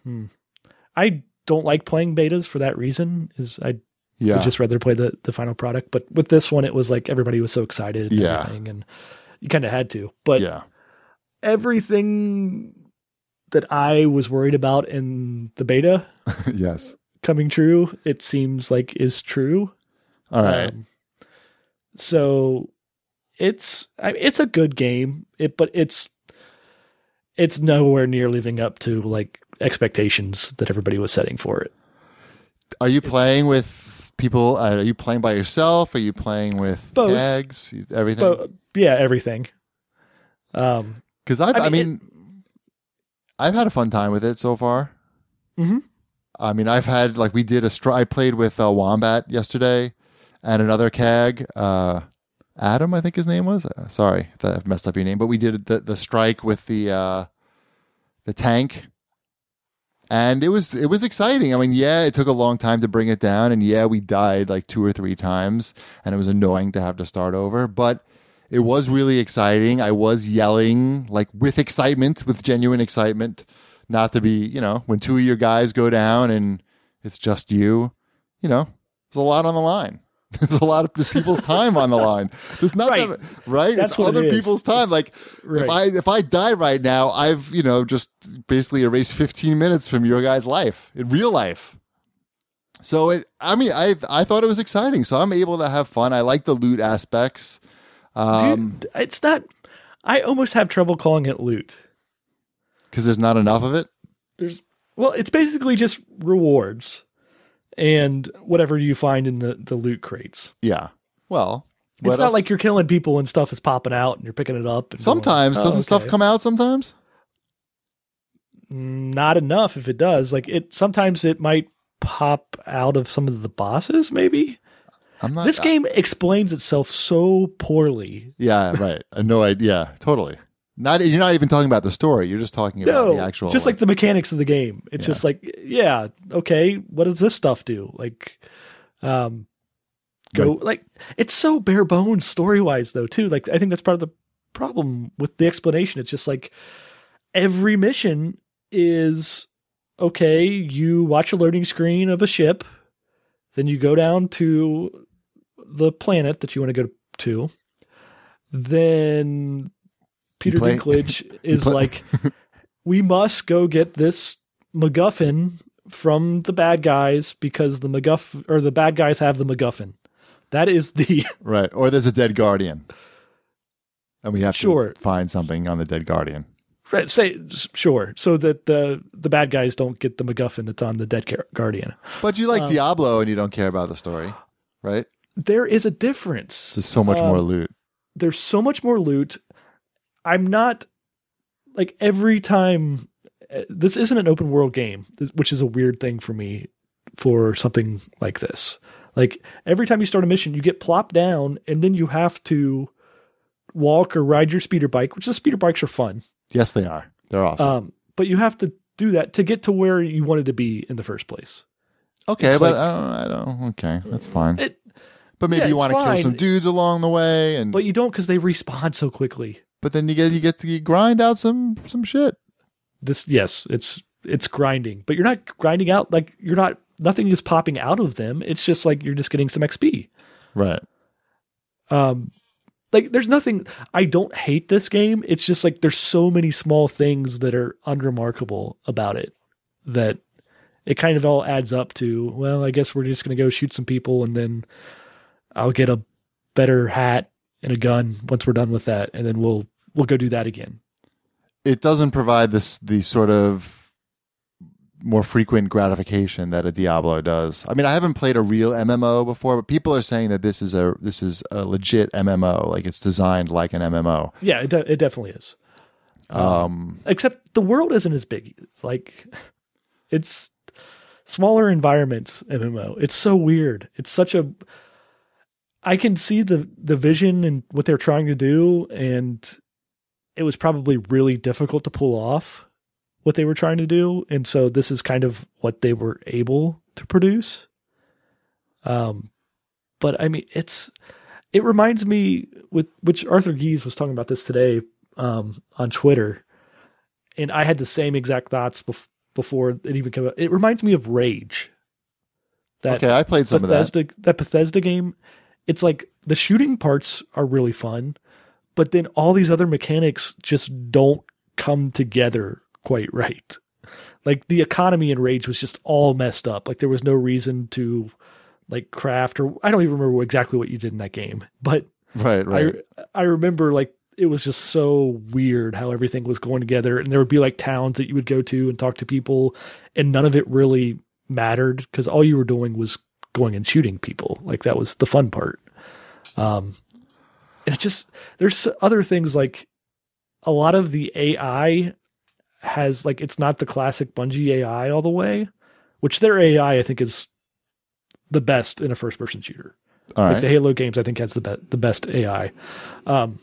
Hmm. I don't like playing betas for that reason. Is I Yeah. would just rather play the, the final product. But with this one, it was like everybody was so excited and Yeah. everything, and you kind of had to. But yeah. everything that I was worried about in the beta yes. coming true, it seems like is true. All right. Um, so it's I it's a good game, it but it's it's nowhere near living up to like expectations that everybody was setting for it. Are you playing with people? Uh, are you playing by yourself? Are you playing with Both. tags? Everything? But yeah, everything. Um, Because I, I I mean, mean, I've had a fun time with it so far. mm-hmm. I mean, I've had like we did a stri- I played with uh, Wombat yesterday, and another C A G, uh, Adam, I think his name was. Uh, sorry if I've messed up your name, but we did the the strike with the uh, the tank, and it was it was exciting. I mean, yeah, it took a long time to bring it down, and yeah, we died like two or three times, and it was annoying to have to start over, but it was really exciting. I was yelling like with excitement, with genuine excitement. Not to be, you know, when two of your guys go down and it's just you, you know, there's a lot on the line. There's a lot of there's people's time on the line. There's not Right. that, right. That's it's what other it is. people's time. Like Right. if I if I die right now, I've you know just basically erased fifteen minutes from your guy's life in real life. So it, I mean, I I thought it was exciting. So I'm able to have fun. I like the loot aspects. Um, Dude, it's not. I almost have trouble calling it loot. because there's not enough of it. There's well, it's basically just rewards and whatever you find in the, the loot crates. Yeah. Well, It's what not else? like you're killing people and stuff is popping out and you're picking it up. And going, Sometimes "Oh, doesn't stuff okay." come out sometimes? Not enough if it does. Like it sometimes it might pop out of some of the bosses. Maybe I'm not. this game explains itself so poorly. Yeah, right. I no idea. Yeah, totally. Not you're not even talking about the story. You're just talking about No, the actual. just like the mechanics of the game. It's Yeah. just like, yeah, okay, what does this stuff do? Like, um, go Right. like it's so bare bones story wise though too. Like I think that's part of the problem with the explanation. It's just like every mission is okay. You watch a loading screen of a ship, then you go down to the planet that you want to go to. Then Peter play- Dinklage is play- like, we must go get this MacGuffin from the bad guys because the MacGuff or the bad guys have the MacGuffin. That is the right. Or there's a dead guardian, and we have Sure. to find something on the dead guardian. right, say sure, so that the the bad guys don't get the MacGuffin that's on the dead Gar- guardian. But you like Um, Diablo, and you don't care about the story, right? There is a difference. There's so much Um, more loot. There's so much more loot. I'm not like every time. uh, This isn't an open world game, this- which is a weird thing for me for something like this. Like every time you start a mission, you get plopped down and then you have to walk or ride your speeder bike, which the speeder bikes are fun. Yes, they are. They're awesome. Um, but you have to do that to get to where you wanted to be in the first place. okay, it's but like- I don't. I don't. Okay, that's fine. It, but maybe yeah, you it's want to kill fine. some dudes along the way, and but you don't because they respawn so quickly. but then you get you get to grind out some some shit. This, yes, it's it's grinding, but you're not grinding out like you're not. Nothing is popping out of them. It's just like you're just getting some X P. Right. Um, like there's nothing. I don't hate this game. It's just like there's so many small things that are unremarkable about it that it kind of all adds up to. Well, I guess we're just gonna go shoot some people and then I'll get a better hat and a gun once we're done with that, and then we'll we'll go do that again. It doesn't provide this the sort of more frequent gratification that a Diablo does. I mean, I haven't played a real M M O before, but people are saying that this is a this is a legit M M O, like it's designed like an M M O. Yeah, it, de- it definitely is. Um, Except the world isn't as big. Like it's smaller environments M M O. It's so weird. It's such a I can see the the vision and what they're trying to do, and it was probably really difficult to pull off what they were trying to do, and so this is kind of what they were able to produce. Um, but I mean, it's it reminds me with which Arthur Gies was talking about this today um, on Twitter, and I had the same exact thoughts bef- before it even came out. It reminds me of Rage. That Okay, I played some Bethesda, of that. That Bethesda game. It's like the shooting parts are really fun, but then all these other mechanics just don't come together quite right. Like the economy in Rage was just all messed up. Like there was no reason to like craft, or I don't even remember exactly what you did in that game, but that. Right, right. I I remember like it was just so weird how everything was going together, and there would be like towns that you would go to and talk to people, and none of it really mattered because all you were doing was going and shooting people. Like that was the fun part. Um, and it just, there's other things like a lot of the A I has like, it's not the classic Bungie A I all the way, which their A I, I think is the best in a first person shooter. All like right. the Halo games, I think has the, be- the best A I. Um,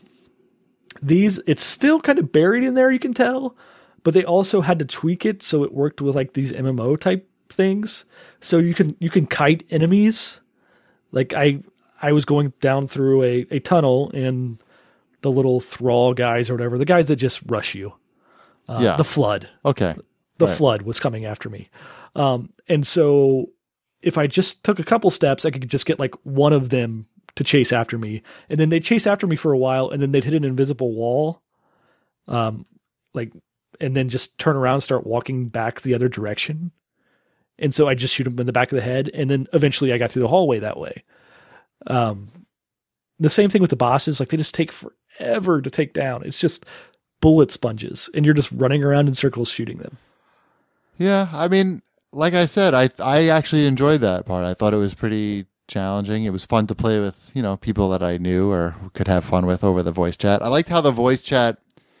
these, it's still kind of buried in there, you can tell, but they also had to tweak it so it worked with like these M M O type things. So you can you can kite enemies. Like I I was going down through a, a tunnel, and the little thrall guys or whatever, the guys that just rush you. Uh, Yeah. The flood. Okay. The Right. flood was coming after me. Um, and so if I just took a couple steps, I could just get like one of them to chase after me. And then they'd chase after me for a while, and then they'd hit an invisible wall. Um, like, and then just turn around and start walking back the other direction. And so I just shoot them in the back of the head. And then eventually I got through the hallway that way. Um, the same thing with the bosses. Like they just take forever to take down. It's just bullet sponges, and you're just running around in circles shooting them. Yeah, I mean, like I said, I I actually enjoyed that part. I thought it was pretty challenging. It was fun to play with, you know, people that I knew or could have fun with over the voice chat. I liked how the voice chat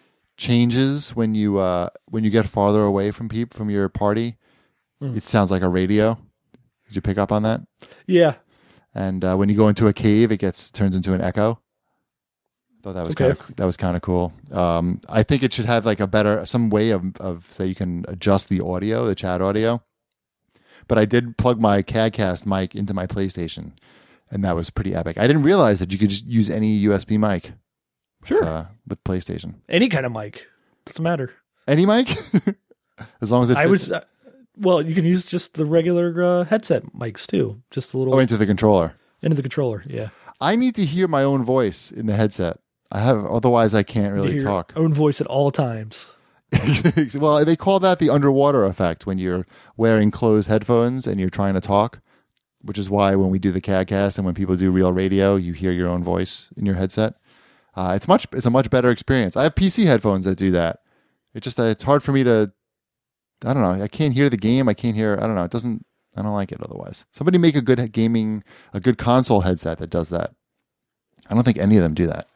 changes when you uh, when you get farther away from people from your party. Mm. It sounds like a radio. Did you pick up on that? Yeah. And uh, when you go into a cave, it gets turns into an echo. I thought that was Okay. kind of that was kind of cool. Um, I think it should have like a better some way of of so you can adjust the audio, the chat audio. But I did plug my CADcast mic into my PlayStation, and that was pretty epic. I didn't realize that you could just use any U S B mic. Sure. With, uh, with PlayStation, Any kind of mic. Doesn't matter. any mic, as long as it fits I was, uh, well, you can use just the regular uh, headset mics too. Just a little oh, into the controller. into the controller. Yeah. I need to hear my own voice in the headset. I have, otherwise I can't You really hear talk. your own voice at all times. Well, they call that the underwater effect when you're wearing closed headphones and you're trying to talk, which is why when we do the CADcast and when people do real radio, you hear your own voice in your headset. Uh, it's much, it's a much better experience. I have P C headphones that do that. It just, uh, it's hard for me to, I don't know. I can't hear the game. I can't hear, I don't know. It doesn't, I don't like it otherwise. Somebody make a good gaming, a good console headset that does that. I don't think any of them do that.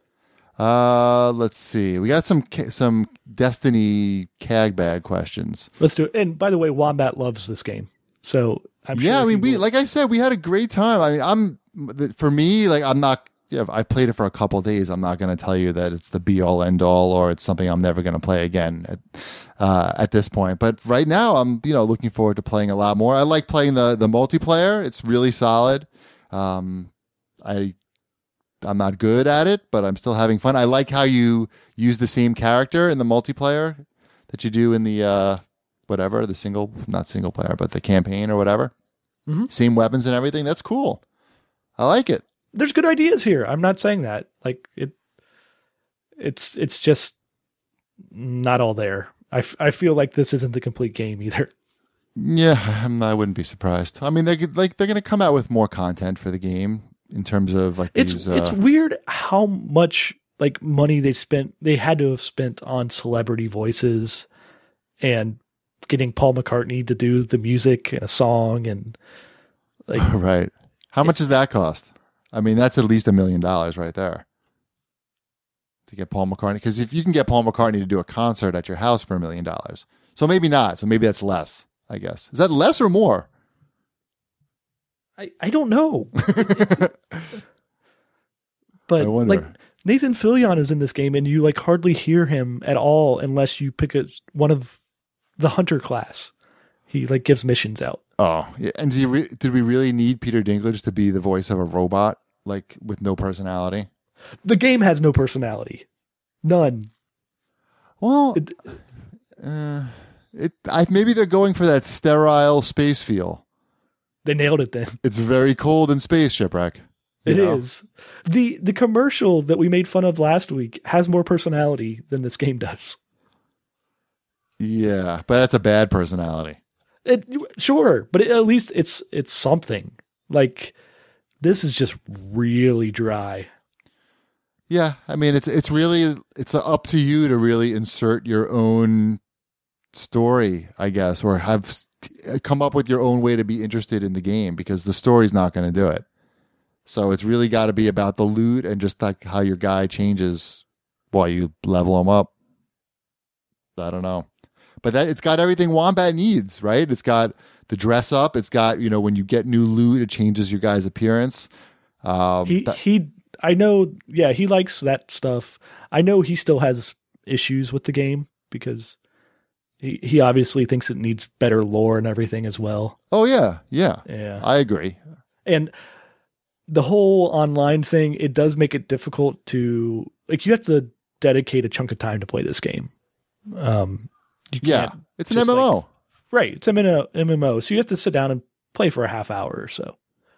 Uh, let's see. We got some ca- some Destiny C A G bag questions. Let's do it. And by the way, Wombat loves this game. So I'm yeah, sure I mean, he we will- like I said, we had a great time. I mean, I'm for me, like I'm not. Yeah, I played it for a couple of days. I'm not going to tell you that it's the be all end all or it's something I'm never going to play again at uh, at this point. But right now, I'm you know looking forward to playing a lot more. I like playing the the multiplayer. It's really solid. Um, I. I'm not good at it, but I'm still having fun. I like how you use the same character in the multiplayer that you do in the uh, whatever, the single, not single player, but the campaign or whatever. Mhm. Same weapons and everything. That's cool. I like it. there's good ideas here. I'm not saying that. Like it, it's it's just not all there. I, f- I feel like this isn't the complete game either. Yeah, I'm, I wouldn't be surprised. I mean, they're like they're going to come out with more content for the game in terms of like It's these. Uh, it's weird how much like money they spent. They had to have spent on celebrity voices and getting Paul McCartney to do the music and a song and like right. How much does that cost? I mean, that's at least a million dollars right there to get Paul McCartney. Because if you can get Paul McCartney to do a concert at your house for a million dollars, so maybe not. So maybe that's less. I guess is that less or more? I, I don't know. I But wonder. like Nathan Fillion is in this game and you like hardly hear him at all unless you pick a, one of the hunter class. He like gives missions out. Oh, yeah. And do you re- did we really need Peter Dinklage to be the voice of a robot, like with no personality? The game has no personality. None. Well, It- uh, It, I, maybe they're going for that sterile space feel. They nailed it then. It's very cold in space, Shipwreck. It know? is. The the commercial that we made fun of last week has more personality than this game does. Yeah, but that's a bad personality. It, sure, but it, at least it's it's something. Like, this is just really dry. Yeah, I mean, it's it's really, it's up to you to really insert your own story, I guess, or have come up with your own way to be interested in the game, because the story's not going to do it. So it's really got to be about the loot and just like how your guy changes while you level him up. I don't know. But that it's got everything Wombat needs, right? It's got the dress up. It's got, you know, when you get new loot, it changes your guy's appearance. Um, he, that- he, I know, yeah, he likes that stuff. I know he still has issues with the game because he, he obviously thinks it needs better lore and everything as well. oh, yeah. Yeah. Yeah. I agree. And the whole online thing, it does make it difficult to, like, you have to dedicate a chunk of time to play this game. Um, you Yeah. can't It's an just, M M O. like- right. It's an M M O. So you have to sit down and play for a half hour or so.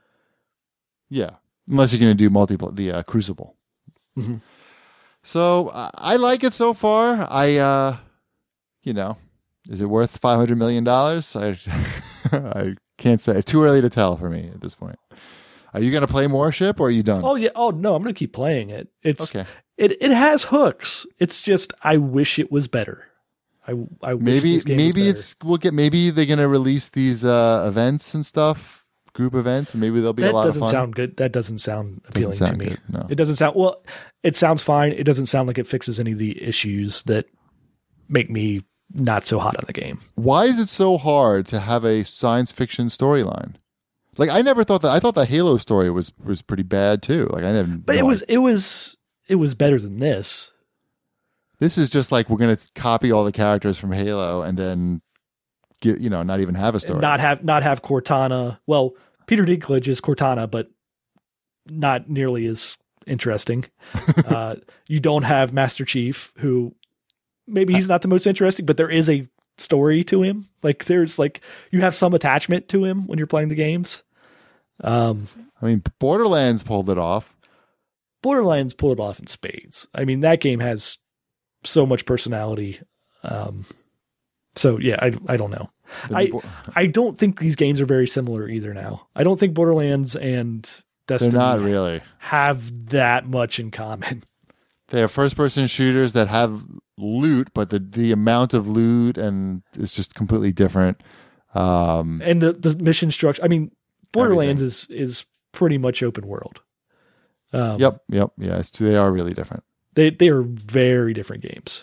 Yeah. Unless you're going to do multiple, the uh, Crucible. Mhm. So I I like it so far. I, uh, you know, is it worth five hundred million dollars? I, I can't say. Too early to tell for me at this point. Are you going to play more, Ship, or are you done? Oh yeah. Oh no, I'm going to keep playing it. It's, okay. it, it has hooks. It's just, I wish it was better. I, I wish Maybe this game maybe was it's we'll get maybe they're going to release these uh, events and stuff, group events, and maybe they'll be that a lot of doesn't fun. sound good. That doesn't sound appealing Doesn't sound to me. good, no. It doesn't sound, well, it sounds fine. It doesn't sound like it fixes any of the issues that make me not so hot on the game. Why is it so hard to have a science fiction storyline? Like, I never thought that. I thought the Halo story was was pretty bad too. Like, I never. But it was it was it was better than this. This is just like we're gonna copy all the characters from Halo and then get, you know, not even have a story. Not have not have Cortana. Well, Peter Dinklage is Cortana, but not nearly as interesting. uh, you don't have Master Chief, who maybe he's not the most interesting, but there is a story to him. Like, there's like, you have some attachment to him when you're playing the games. Um, I mean, Borderlands pulled it off. Borderlands pulled it off in spades. I mean, that game has so much personality. Um, so yeah, I I don't know. The I Bo- I don't think these games are very similar either now. I don't think Borderlands and Destiny They're not really. have that much in common. They are first-person shooters that have loot, but the the amount of loot and is just completely different. Um, And the, the mission structure, I mean, Borderlands is is pretty much open world. Um, yep, yep, yeah. It's, they are really different. They they are very different games.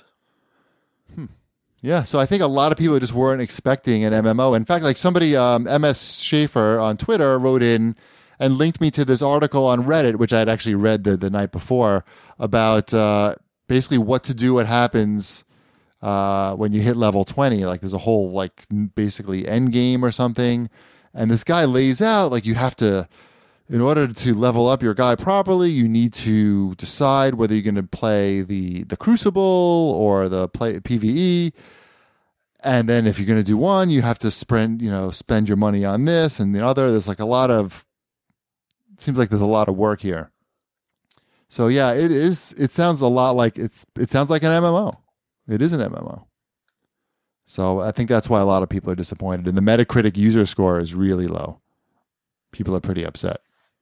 Yeah, so I think a lot of people just weren't expecting an M M O. In fact, like somebody, um, M S Schaefer on Twitter wrote in and linked me to this article on Reddit, which I had actually read the, the night before, about uh, basically what to do, what happens uh, when you hit level twenty. Like there's a whole like basically end game or something. And this guy lays out like you have to, in order to level up your guy properly, you need to decide whether you're going to play the the Crucible or the play PvE. And then if you're going to do one, you have to spend, you know, spend your money on this and the other. There's like a lot of, it seems like there's a lot of work here. So yeah, it is, it sounds a lot like it's, it sounds like an M M O. It is an M M O. So I think that's why a lot of people are disappointed. And the Metacritic user score is really low. People are pretty upset.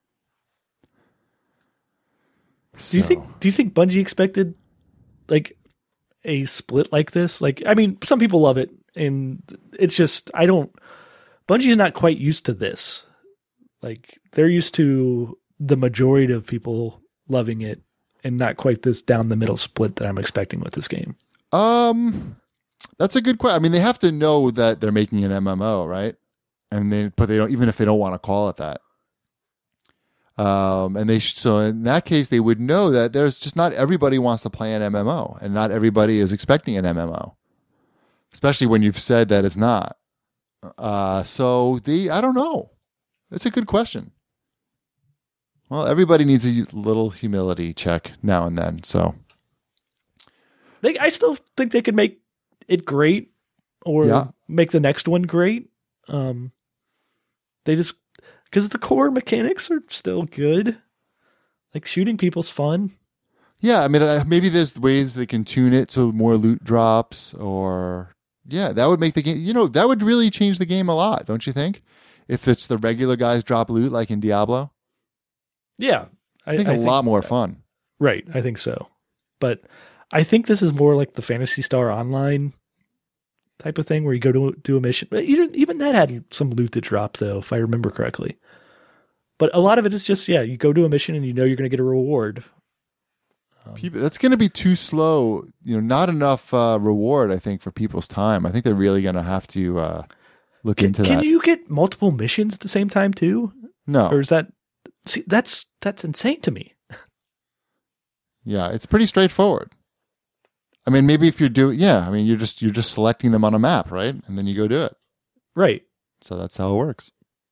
Do you think do you think Bungie expected like a split like this? Like, I mean, some people love it, and it's just, I don't, Bungie's not quite used to this. Like, they're used to the majority of people loving it and not quite this down the middle split that I'm expecting with this game. Um, that's a good question. I mean, they have to know that they're making an M M O, right? And they, but they don't, even if they don't want to call it that. Um, and they sh- so in that case, they would know that there's just not everybody wants to play an M M O, and not everybody is expecting an M M O, especially when you've said that it's not. Uh, so the I don't know. That's a good question. Well, everybody needs a little humility check now and then. So They, I still think they could make it great or Yeah. make the next one great. Um, they just because the core mechanics are still good. Like shooting people's fun. Yeah, I mean, uh, maybe there's ways they can tune it so more loot drops, or yeah, that would make the game. You know, that would really change the game a lot, don't you think? If it's the regular guys drop loot like in Diablo, Yeah, I think a lot more fun. Right, I think so. But I think this is more like the Phantasy Star Online type of thing where you go to do a mission. But even even that had some loot to drop though, if I remember correctly. But a lot of it is just, yeah, you go to a mission and you know you're going to get a reward. Um, People, that's going to be too slow. You know, not enough uh, reward. I think for people's time. I think they're really going to have to uh, look can, into can that. you get multiple missions at the same time too? No, Or is that see that's that's insane to me. yeah, it's pretty straightforward. I mean, maybe if you're doing, yeah, I mean, you're just you're just selecting them on a map, right? And then you go do it. Right. So that's how it works.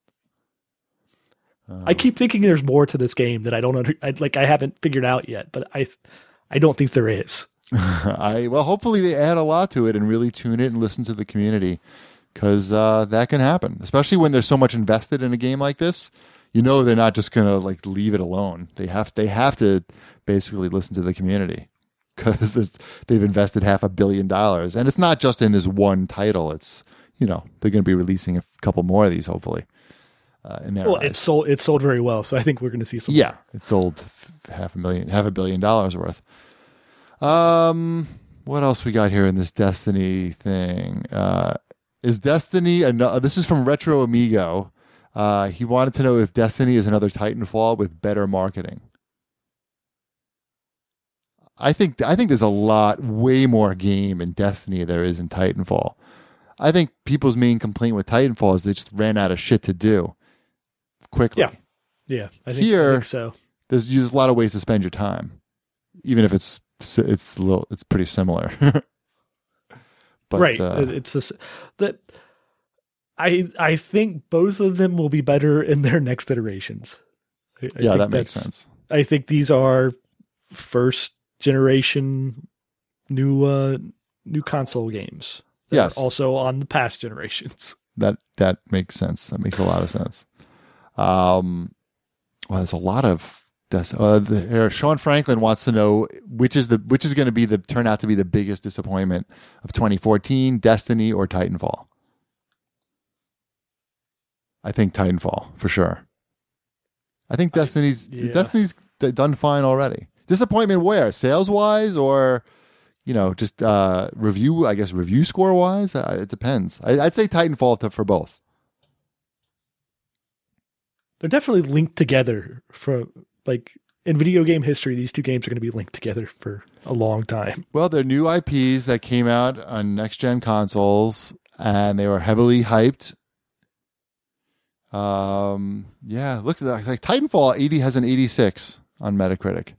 I keep thinking there's more to this game that I don't under, I, like I haven't figured out yet, but I I don't think there is. I well, hopefully they add a lot to it and really tune it and listen to the community, because uh, that can happen, especially when there's so much invested in a game like this. You know, they're not just gonna like leave it alone. They have they have to basically listen to the community, because they've invested half a billion dollars, and it's not just in this one title. It's, you know, they're going to be releasing a couple more of these hopefully. Uh, in their Well, eyes. it sold it sold very well, so I think we're going to see some. Yeah, it sold half a million, half a billion dollars worth. Um, what else we got here in this Destiny thing? Uh, is Destiny another? This is from Retro Amigo. Uh, he wanted to know if Destiny is another Titanfall with better marketing. I think I think there's a lot, way more game in Destiny than there is in Titanfall. I think people's main complaint with Titanfall is they just ran out of shit to do quickly. Yeah. Yeah, I think, Here- I think so. There's, there's a lot of ways to spend your time, even if it's it's a little it's pretty similar. But, right. uh, It- it's this that I I think both of them will be better in their next iterations. I, I yeah, think that makes that's- sense. I think these are first generation new uh new console games. that Yes. are also on the past generations. That that makes sense. That makes a lot of sense. Um, well, there's a lot of. Des- uh, the, here, Sean Franklin wants to know which is the which is going to be the turn out to be the biggest disappointment of twenty fourteen, Destiny or Titanfall. I think Titanfall for sure. I think Destiny's yeah. Destiny's d- done fine already. Disappointment where? Sales wise, or you know, just uh, review? I guess review score wise. Uh, it depends. I, I'd say Titanfall to, for both. They're definitely linked together for like in video game history. These two games are going to be linked together for a long time. Well, they're new I Ps that came out on next gen consoles, and they were heavily hyped. Um, yeah, look at that. Like Titanfall, eighty has an eighty-six on Metacritic,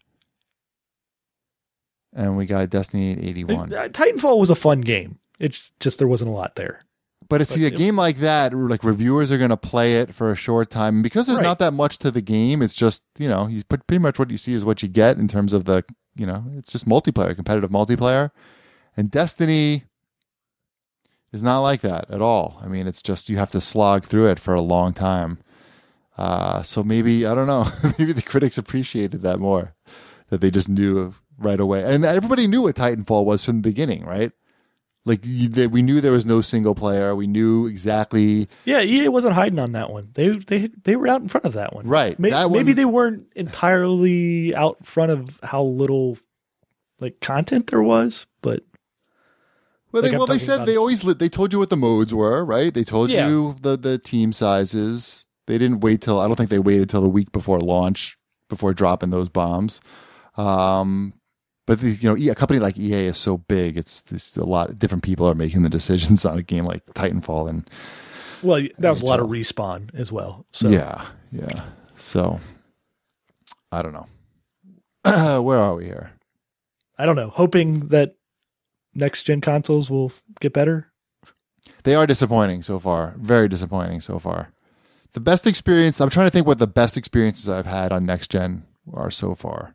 and we got Destiny at eighty-one. Uh, Titanfall was a fun game. It's just there wasn't a lot there. But it's see, a But- game like that, like reviewers are going to play it for a short time. And because there's Right. not that much to the game, it's just, you know, you put pretty much what you see is what you get in terms of the, you know, it's just multiplayer, competitive multiplayer. And Destiny is not like that at all. I mean, it's just you have to slog through it for a long time. Uh, so maybe, I don't know, maybe the critics appreciated that more, that they just knew right away. And everybody knew what Titanfall was from the beginning, right? Like you, they, we knew there was no single player. We knew exactly. Yeah, E A wasn't hiding on that one. They they they were out in front of that one. Right, May- that maybe one- they weren't entirely out front of how little like content there was, but Well, Like they, I'm well, they talking said about- they always li- they told you what the modes were, right? They told Yeah. you the the team sizes. They didn't wait till I don't think they waited till the week before launch before dropping those bombs. Um, but the, you know, E- a company like E A is so big; it's, it's a lot. Different people are making the decisions on a game like Titanfall, and well, that was a lot of N respawn as well. So yeah, yeah. So I don't know. Where are we here? I don't know. Hoping that next gen consoles will get better. They are disappointing so far. Very disappointing so far. The best experience, I'm trying to think what the best experiences I've had on next gen are so far.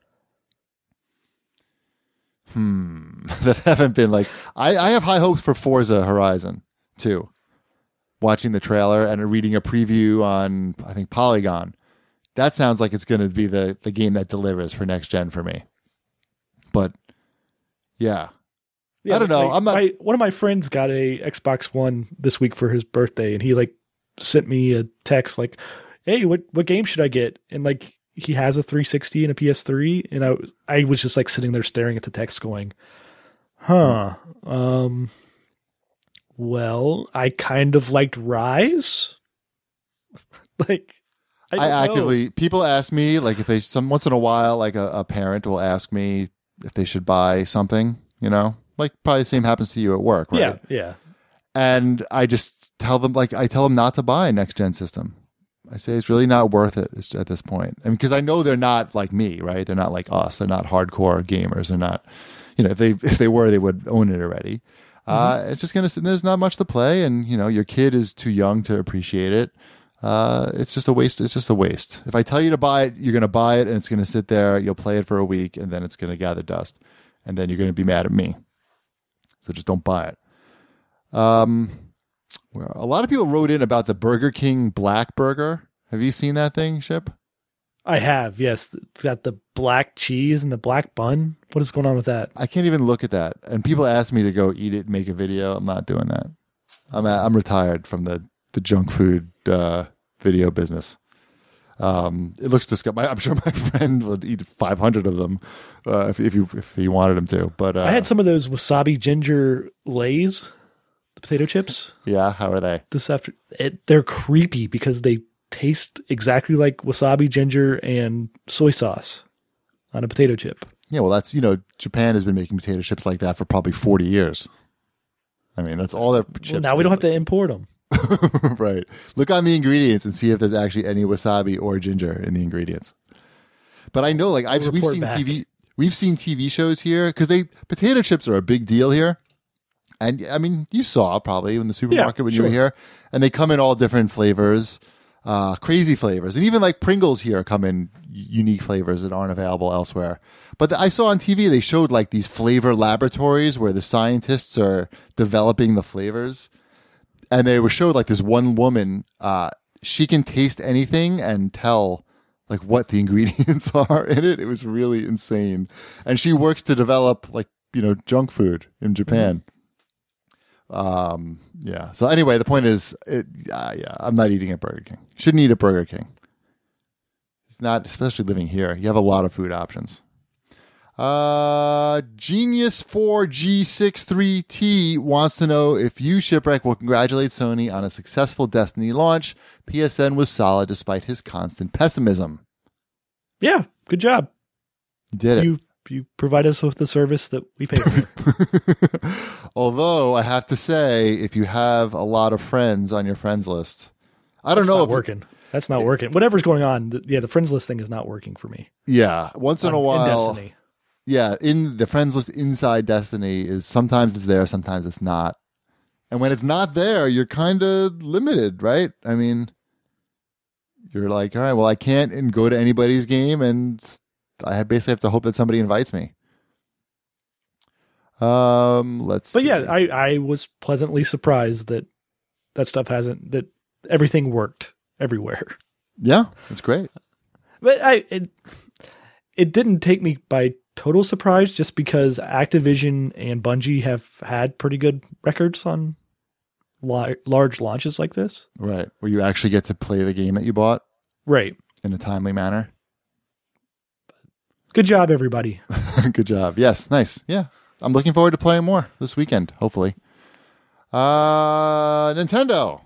Hmm. That haven't been like, I, I have high hopes for Forza Horizon. too. Watching the trailer and reading a preview on, I think, Polygon. That sounds like it's going to be the, the game that delivers for next gen for me. But yeah, yeah I don't know. My, I'm not. My, one of my friends got a Xbox One this week for his birthday, and he like sent me a text like, "Hey, what what game should I get?" And like he has a three sixty and a P S three, and I was I was just like sitting there staring at the text, going, "Huh." Um. Well, I kind of liked Rise. like, I, I actively know. people ask me like if they some once in a while like a, a parent will ask me if they should buy something, you know, like probably the same happens to you at work, right? Yeah, yeah. And I just tell them like I tell them not to buy a next gen system. I say it's really not worth it at this point, and because I know they're not like me, right? They're not like us. They're not hardcore gamers. They're not, you know, if they if they were, they would own it already. Uh, it's just gonna. There's not much to play, and you know your kid is too young to appreciate it. Uh, it's just a waste. It's just a waste. If I tell you to buy it, you're gonna buy it, and it's gonna sit there. You'll play it for a week, and then it's gonna gather dust, and then you're gonna be mad at me. So just don't buy it. Um, well, a lot of people wrote in about the Burger King Black Burger. Have you seen that thing, Ship? I have, yes. It's got the black cheese and the black bun. What is going on with that? I can't even look at that. And people ask me to go eat it and make a video. I'm not doing that. I'm I'm retired from the, the junk food uh, video business. Um, it looks disgusting. I'm sure my friend would eat five hundred of them uh, if if you if he wanted him to. But uh, I had some of those wasabi ginger Lays, the potato chips. Yeah, how are they? This after it, they're creepy because they taste exactly like wasabi, ginger, and soy sauce on a potato chip. Yeah, well, that's, you know, Japan has been making potato chips like that for probably forty years. I mean, that's all their chips. Well, now we don't have like. to import them. Right. Look on the ingredients and see if there's actually any wasabi or ginger in the ingredients. But I know, like, I've We'll we've report seen back. T V, we've seen T V shows here because they potato chips are a big deal here. And I mean, you saw probably in the supermarket Yeah, when sure. you were here, and they come in all different flavors. Uh, crazy flavors. And even like Pringles here come in unique flavors that aren't available elsewhere. But the, I saw on T V, they showed like these flavor laboratories where the scientists are developing the flavors. And they were showed like this one woman, uh, she can taste anything and tell like what the ingredients are in it. It was really insane. And she works to develop like, you know, junk food in Japan. Um, yeah. So anyway, the point is, it, uh, yeah, I'm not eating at Burger King. Shouldn't eat at Burger King. It's not, especially living here. You have a lot of food options. Uh, Genius four G sixty-three T wants to know if you, Shipwreck, will congratulate Sony on a successful Destiny launch. P S N was solid despite his constant pessimism. Yeah, good job. You did it. You you provide us with the service that we pay for. Although I have to say, if you have a lot of friends on your friends list, I don't That's know not if working. That's not working. Whatever's going on, th- yeah, the friends list thing is not working for me. Yeah, once in a On- while. Destiny. Yeah, in the friends list inside Destiny is sometimes it's there, sometimes it's not. And when it's not there, you're kind of limited, right? I mean, you're like, all right, well, I can't and go to anybody's game, and I basically have to hope that somebody invites me. Um, let's. But see. yeah, I, I was pleasantly surprised that that stuff hasn't, that everything worked everywhere. Yeah, it's great. But I it, it didn't take me by total surprise just because Activision and Bungie have had pretty good records on li- large launches like this. Right, where you actually get to play the game that you bought Right. in a timely manner. Good job, everybody. Good job. Yes, nice. Yeah, I'm looking forward to playing more this weekend, hopefully. Uh, Nintendo.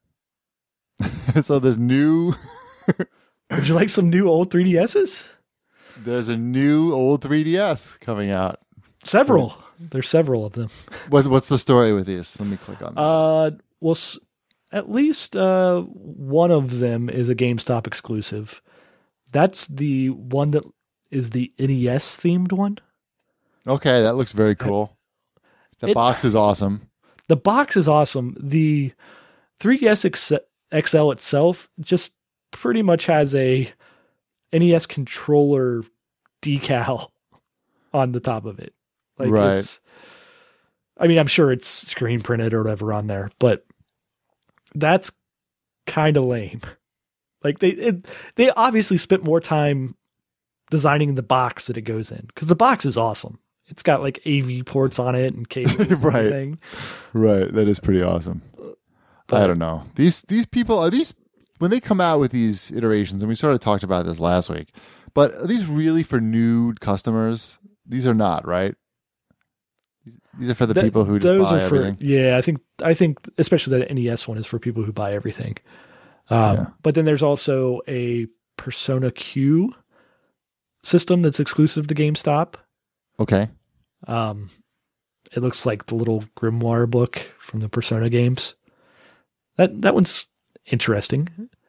So there's new. Would you like some new old three D S's? There's a new old three D S coming out. Several. There's several of them. What, what's the story with these? Let me click on this. Uh, well, s- at least uh, one of them is a GameStop exclusive. That's the one that is the N E S themed one. Okay, that looks very cool. The It- box is awesome. The box is awesome. The three D S X- X L itself just pretty much has a N E S controller decal on the top of it. Like Right. It's, I mean, I'm sure it's screen printed or whatever on there, but that's kind of lame. Like they it, they obviously spent more time designing the box that it goes in, because the box is awesome. It's got like A V ports on it and cables and right. everything. Right. That is pretty awesome. But, I don't know. These these people are these when they come out with these iterations, and we sort of talked about this last week, but are these really for new customers? These are not, right? These are for the that, people who just those buy are for, everything. Yeah, I think I think especially that N E S one is for people who buy everything. Um, Yeah. But then there's also a Persona Q system that's exclusive to GameStop. Okay. Um, it looks like the little grimoire book from the Persona games. That that one's interesting.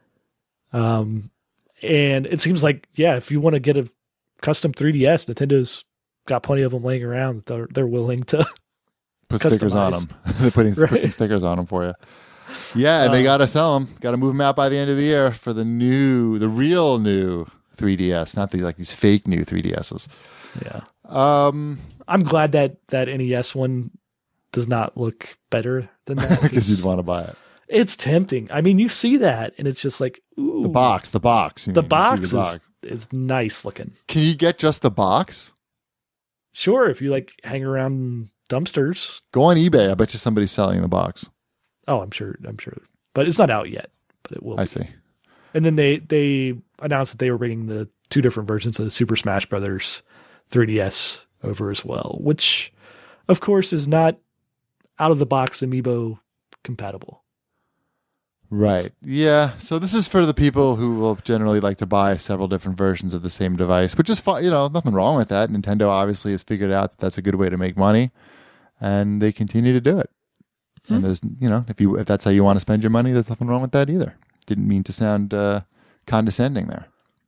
Um, and it seems like, yeah, if you want to get a custom three D S, Nintendo's got plenty of them laying around that they're they're willing to Put stickers on customize. them. They're putting Right. put some stickers on them for you. Yeah, and they Uh, got to sell them. Got to move them out by the end of the year for the new, the real new three D S, not the like these fake new three D S's. Yeah. Um, I'm glad that that N E S one does not look better than that. because you'd want to buy it. It's tempting. I mean, you see that, and it's just like, ooh. The box, the box. you The mean. You box, see is, the box. is nice looking. Can you get just the box? Sure, if you like hang around dumpsters. Go on eBay. I bet you somebody's selling the box. Oh, I'm sure. I'm sure. But it's not out yet. But it will. I be. see. And then they they announced that they were bringing the two different versions of the Super Smash Brothers three D S over as well, which, of course, is not out of the box Amiibo compatible. Right. Yeah. So this is for the people who will generally like to buy several different versions of the same device, which is fine. You know, nothing wrong with that. Nintendo obviously has figured out that that's a good way to make money, and they continue to do it. Hmm. And there's, you know, if you if that's how you want to spend your money, there's nothing wrong with that either. Didn't mean to sound uh, condescending there.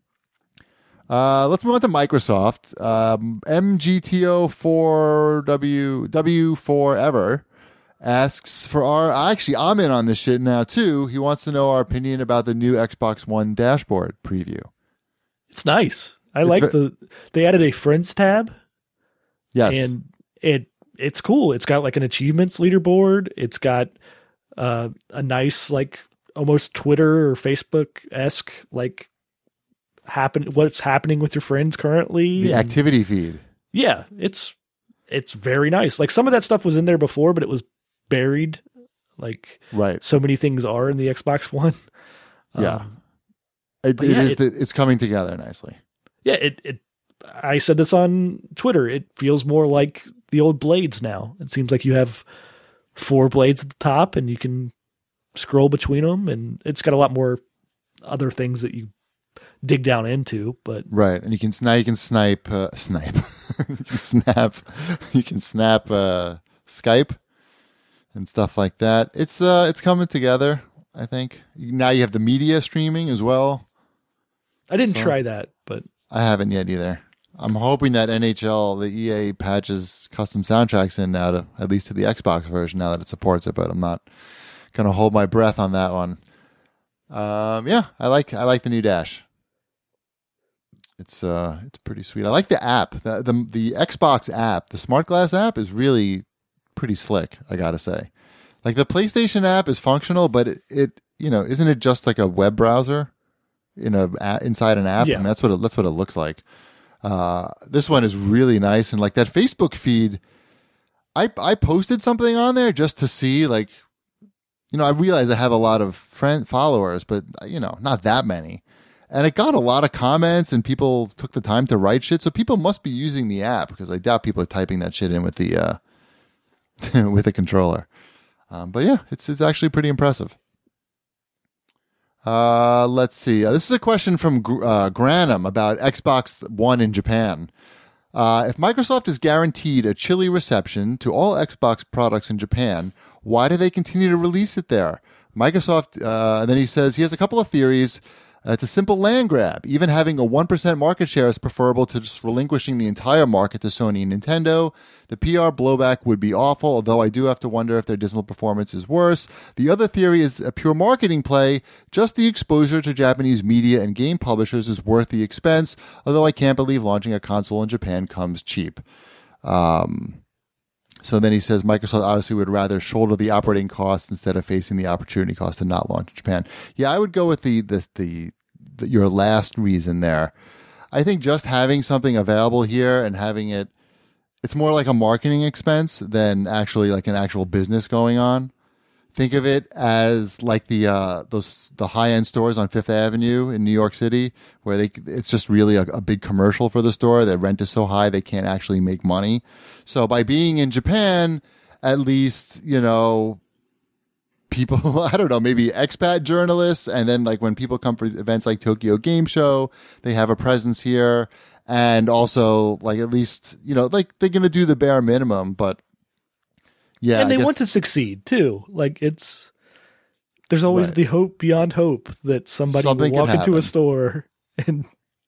Uh, let's move on to Microsoft. Um, M G T O four W W four Ever asks for our. Actually, I'm in on this shit now too. He wants to know our opinion about the new Xbox One dashboard preview. It's nice. I It's like ve- the they added a friends tab. Yes, And it it's cool. It's got like an achievements leaderboard. It's got uh, a nice like almost Twitter or Facebook esque like happen what's happening with your friends currently. the And activity feed. yeah, it's it's very nice. Like some of that stuff was in there before, but it was buried. Like Right. so many things are in the Xbox One. Yeah. Um, It, but it yeah, is it- the, it's coming together nicely. yeah, it it. I said this on Twitter. It feels more like the old Blades now. It seems like you have four blades at the top, and you can scroll between them, and it's got a lot more other things that you dig down into. But Right, and you can now you can snipe uh, snipe. You can snap. You can snap uh, Skype and stuff like that. It's uh, it's coming together. I think now you have the media streaming as well. I didn't So- try that. But I haven't yet either. I'm hoping that N H L, the E A patches custom soundtracks in now to at least to the Xbox version now that it supports it. But I'm not gonna hold my breath on that one. Um, yeah, I like I like the new dash. It's uh, it's pretty sweet. I like the app. The, the the Xbox app, the Smart Glass app, is really pretty slick. I gotta say, like the PlayStation app is functional, but it, it you know isn't it just like a web browser in a a- inside an app? Yeah. And that's what it, that's what it looks like. Uh, this one is really nice, and like that Facebook feed, I I posted something on there just to see, like, you know, I realize I have a lot of friend followers, but you know, not that many. And it got a lot of comments, and people took the time to write shit. So people must be using the app, because I doubt people are typing that shit in with the uh, with the controller. Um, but yeah, it's it's actually pretty impressive. Uh, let's see. Uh, this is a question from Gr- uh, Granum about Xbox One in Japan. Uh, if Microsoft is guaranteed a chilly reception to all Xbox products in Japan, why do they continue to release it there? Microsoft, uh, and then he says he has a couple of theories. Uh, it's a simple land grab. Even having a one percent market share is preferable to just relinquishing the entire market to Sony and Nintendo. The P R blowback would be awful, although I do have to wonder if their dismal performance is worse. The other theory is a pure marketing play. Just the exposure to Japanese media and game publishers is worth the expense, although I can't believe launching a console in Japan comes cheap. Um, So then he says Microsoft obviously would rather shoulder the operating costs instead of facing the opportunity cost to not launch in Japan. Yeah, I would go with the the, the, the your last reason there. I think just having something available here and having it, it's more like a marketing expense than actually like an actual business going on. Think of it as like the uh, those the high end stores on Fifth Avenue in New York City, where they it's just really a, a big commercial for the store. The rent is so high they can't actually make money. So by being in Japan, at least you know people. I don't know, maybe expat journalists, and then like when people come for events like Tokyo Game Show, they have a presence here, and also like at least you know like they're gonna do the bare minimum, but. Yeah, and they I guess, want to succeed too. Like it's, there's always right. the hope beyond hope that somebody Something will walk can into a happen. store and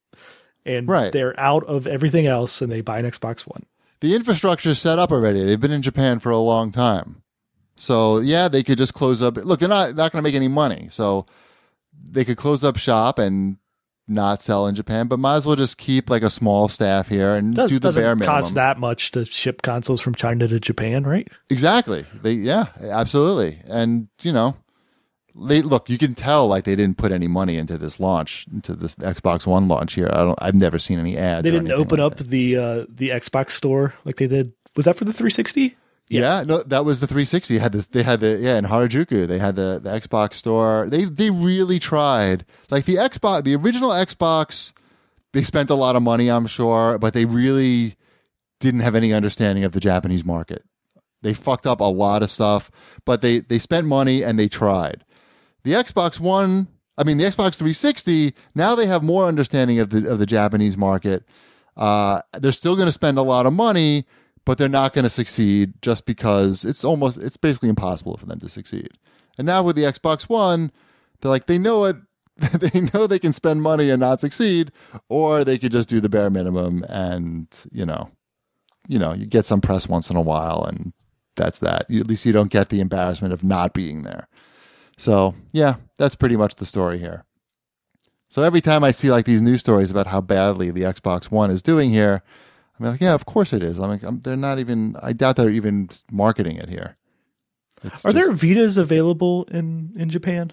and Right. they're out of everything else and they buy an Xbox One. The infrastructure is set up already. They've been in Japan for a long time, so yeah, they could just close up. Look, they're not not going to make any money, so they could close up shop and not sell in Japan, but might as well just keep like a small staff here and Does, do the doesn't bare minimum. cost that much to ship consoles from China to Japan, right? Exactly. They yeah, absolutely. And you know, they look, you can tell like they didn't put any money into this launch, into this Xbox One launch here. I don't I've never seen any ads. They or didn't anything open like up that. the uh, the Xbox store like they did. Was that for the three sixty? Yeah. no, that was the three sixty. They had this. They had the yeah in Harajuku. They had the, the Xbox store. They they really tried. Like the Xbox, the original Xbox. They spent a lot of money, I'm sure, but they really didn't have any understanding of the Japanese market. They fucked up a lot of stuff, but they they spent money and they tried. The Xbox One, I mean the Xbox three sixty. Now they have more understanding of the of the Japanese market. Uh, they're still going to spend a lot of money. But they're not going to succeed just because it's almost, it's basically impossible for them to succeed. And now with the Xbox One, they're like, they know it, they know they can spend money and not succeed, or they could just do the bare minimum and, you know, you know, you get some press once in a while and that's that. You, at least you don't get the embarrassment of not being there. So yeah, that's pretty much the story here. So every time I see like these news stories about how badly the Xbox One is doing here, I'm like, yeah, of course it is. I'm like, I'm, they're not even. I doubt they're even marketing it here. It's Are there just, Vitas available in, in Japan?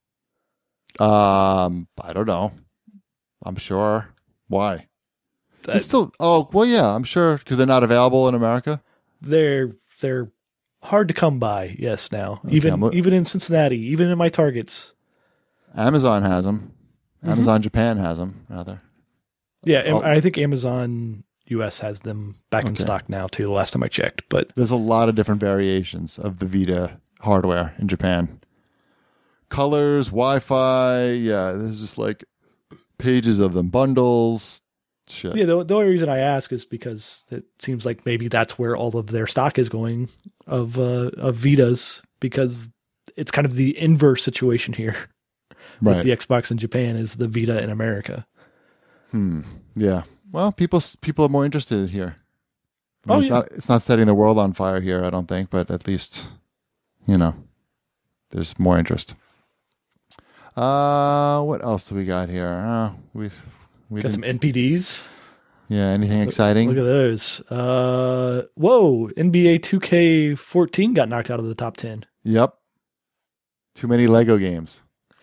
Um, I don't know. I'm sure. Why? That- It's still. Oh, well, yeah, I'm sure because they're not available in America. They're they're hard to come by. Yes, now Okay, even I'm lo- even in Cincinnati, even in my Targets. Amazon has them. Mm-hmm. Amazon Japan has them. Rather. Yeah, and Oh. I think Amazon U S has them back in Okay. stock now too. The last time I checked, but There's a lot of different variations of the Vita hardware in Japan. Colors, Wi-Fi, yeah, there's just like pages of them, bundles, shit. yeah, the, the only reason I ask is because it seems like maybe that's where all of their stock is going of uh, of Vitas, because it's kind of the inverse situation here with Right. the Xbox in Japan is the Vita in America. Hmm. Yeah. Well, people people are more interested here. I mean, Oh, it's yeah. not it's not setting the world on fire here, I don't think, but at least you know, there's more interest. Uh, what else do we got here? Uh, we we Got some didn't- N P Ds. yeah. Anything exciting? Look at those. Uh, whoa, N B A two K fourteen got knocked out of the top ten. Yep. Too many Lego games.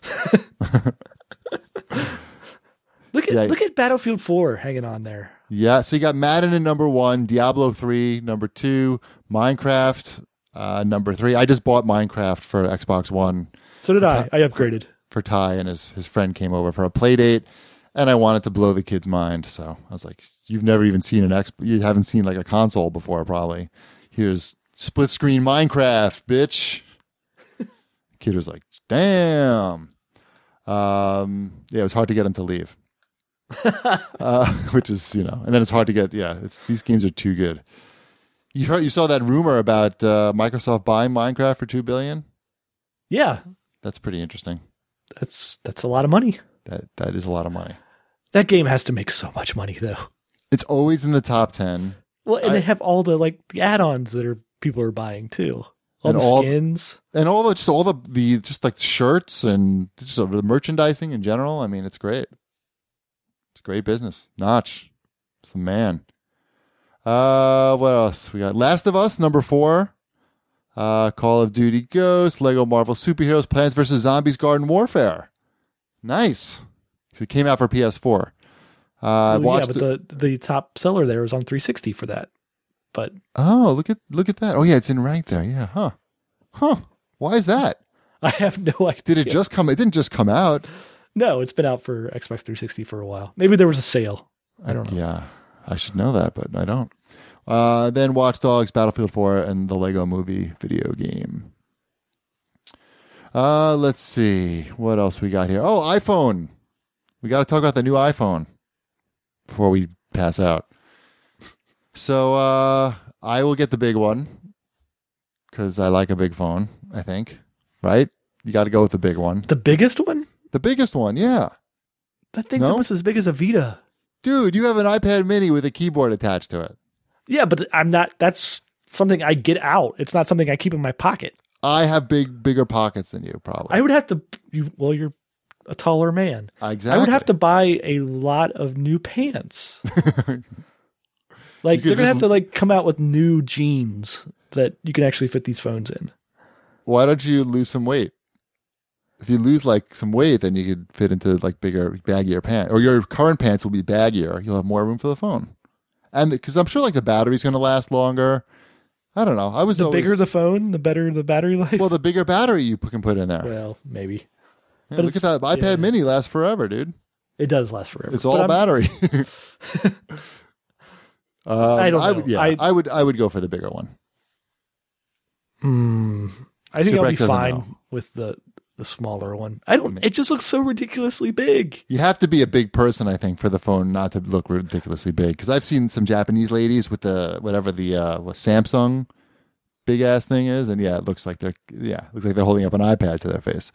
Look at Yeah. look at Battlefield four hanging on there. Yeah, so you got Madden in number one, Diablo three, number two, Minecraft, uh, number three. I just bought Minecraft for Xbox One So did I. I upgraded. for Ty, and his, his friend came over for a play date, and I wanted to blow the kid's mind. So I was like, you've never even seen an X, you haven't seen like a console before, probably. Here's split screen Minecraft, bitch. Kid was like, damn. Um, yeah, it was hard to get him to leave. uh, which is, you know, and then it's hard to get. Yeah, it's these games are too good. You heard, you saw that rumor about uh, Microsoft buying Minecraft for two billion. Yeah, That's pretty interesting. that's that's a lot of money. That that is a lot of money. That game has to make so much money though. It's always in the top ten. Well, and I- they have all the like the add-ons that are people are buying too. All And the all- skins. And all the just all the the just like shirts and just the merchandising in general. I mean, it's great. It's great business. Notch, it's the man. Uh, what else we got? Last of Us number four. Uh, Call of Duty Ghosts, Lego Marvel Superheroes, Plants vs Zombies, Garden Warfare. Nice. It came out for P S four. Uh, I Well, yeah, watched but it. the the top seller there was on three sixty for that. But Oh, look at look at that. Oh yeah, it's in rank there. Yeah, huh, huh. Why is that? I have no idea. Did it just come? It didn't just come out. No, it's been out for Xbox three sixty for a while. Maybe there was a sale. I don't know. Yeah, I should know that, but I don't. Uh, then Watch Dogs, Battlefield four, and the Lego Movie video game. Uh, let's see what else we got here. Oh, iPhone. We got to talk about the new iPhone before we pass out. So uh, I will get the big one because I like a big phone. I think, right? You got to go with the big one. The biggest one? The biggest one, yeah. That thing's No? almost as big as a Vita. Dude, you have an iPad mini with a keyboard attached to it. Yeah, but I'm not. That's something I get out. It's not something I keep in my pocket. I have big, bigger pockets than you, probably. I would have to. You, well, you're a taller man. exactly. I would have to buy a lot of new pants. Like could they're gonna just- have to like come out with new jeans that you can actually fit these phones in. Why don't you lose some weight? If you lose like some weight, then you could fit into like bigger, baggier pants. Or your current pants will be baggier. You'll have more room for the phone. And because I'm sure like the battery's going to last longer. I don't know. I was The always, bigger the phone, the better the battery life. well, the bigger battery you p- can put in there. Well, maybe Yeah, but look at it's- that iPad yeah. Mini lasts forever, dude. it does last forever. It's But all I'm- battery. um, I don't I would, know. yeah, I- I, would. I would go for the bigger one. Hmm. I think I'll Shipwreck be doesn't fine know. with the the smaller one. I don't. It just looks so ridiculously big. You have to be a big person, I think, for the phone not to look ridiculously big. Because I've seen some Japanese ladies with the whatever the uh, what Samsung big ass thing is, and yeah, it looks like they're yeah, looks like they're holding up an iPad to their face.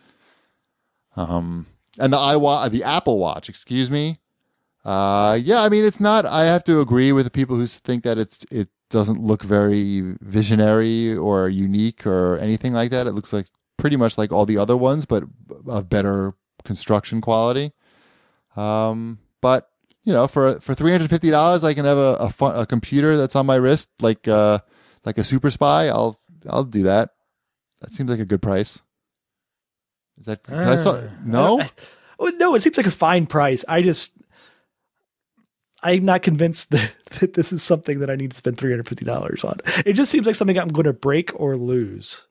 Um, and the iWatch, the Apple Watch, excuse me. Uh, yeah, I mean, it's not. I have to agree with the people who think that it's it doesn't look very visionary or unique or anything like that. It looks like pretty much like all the other ones, but of better construction quality. Um, but you know, for for three hundred fifty dollars, I can have a a, fun, a computer that's on my wrist, like uh, like a Super Spy. I'll I'll do that. That seems like a good price. Is that can I saw, Uh, no? I- oh, no, it seems like a fine price. I just. I'm not convinced that, that this is something that I need to spend three hundred fifty dollars on. It just seems like something I'm going to break or lose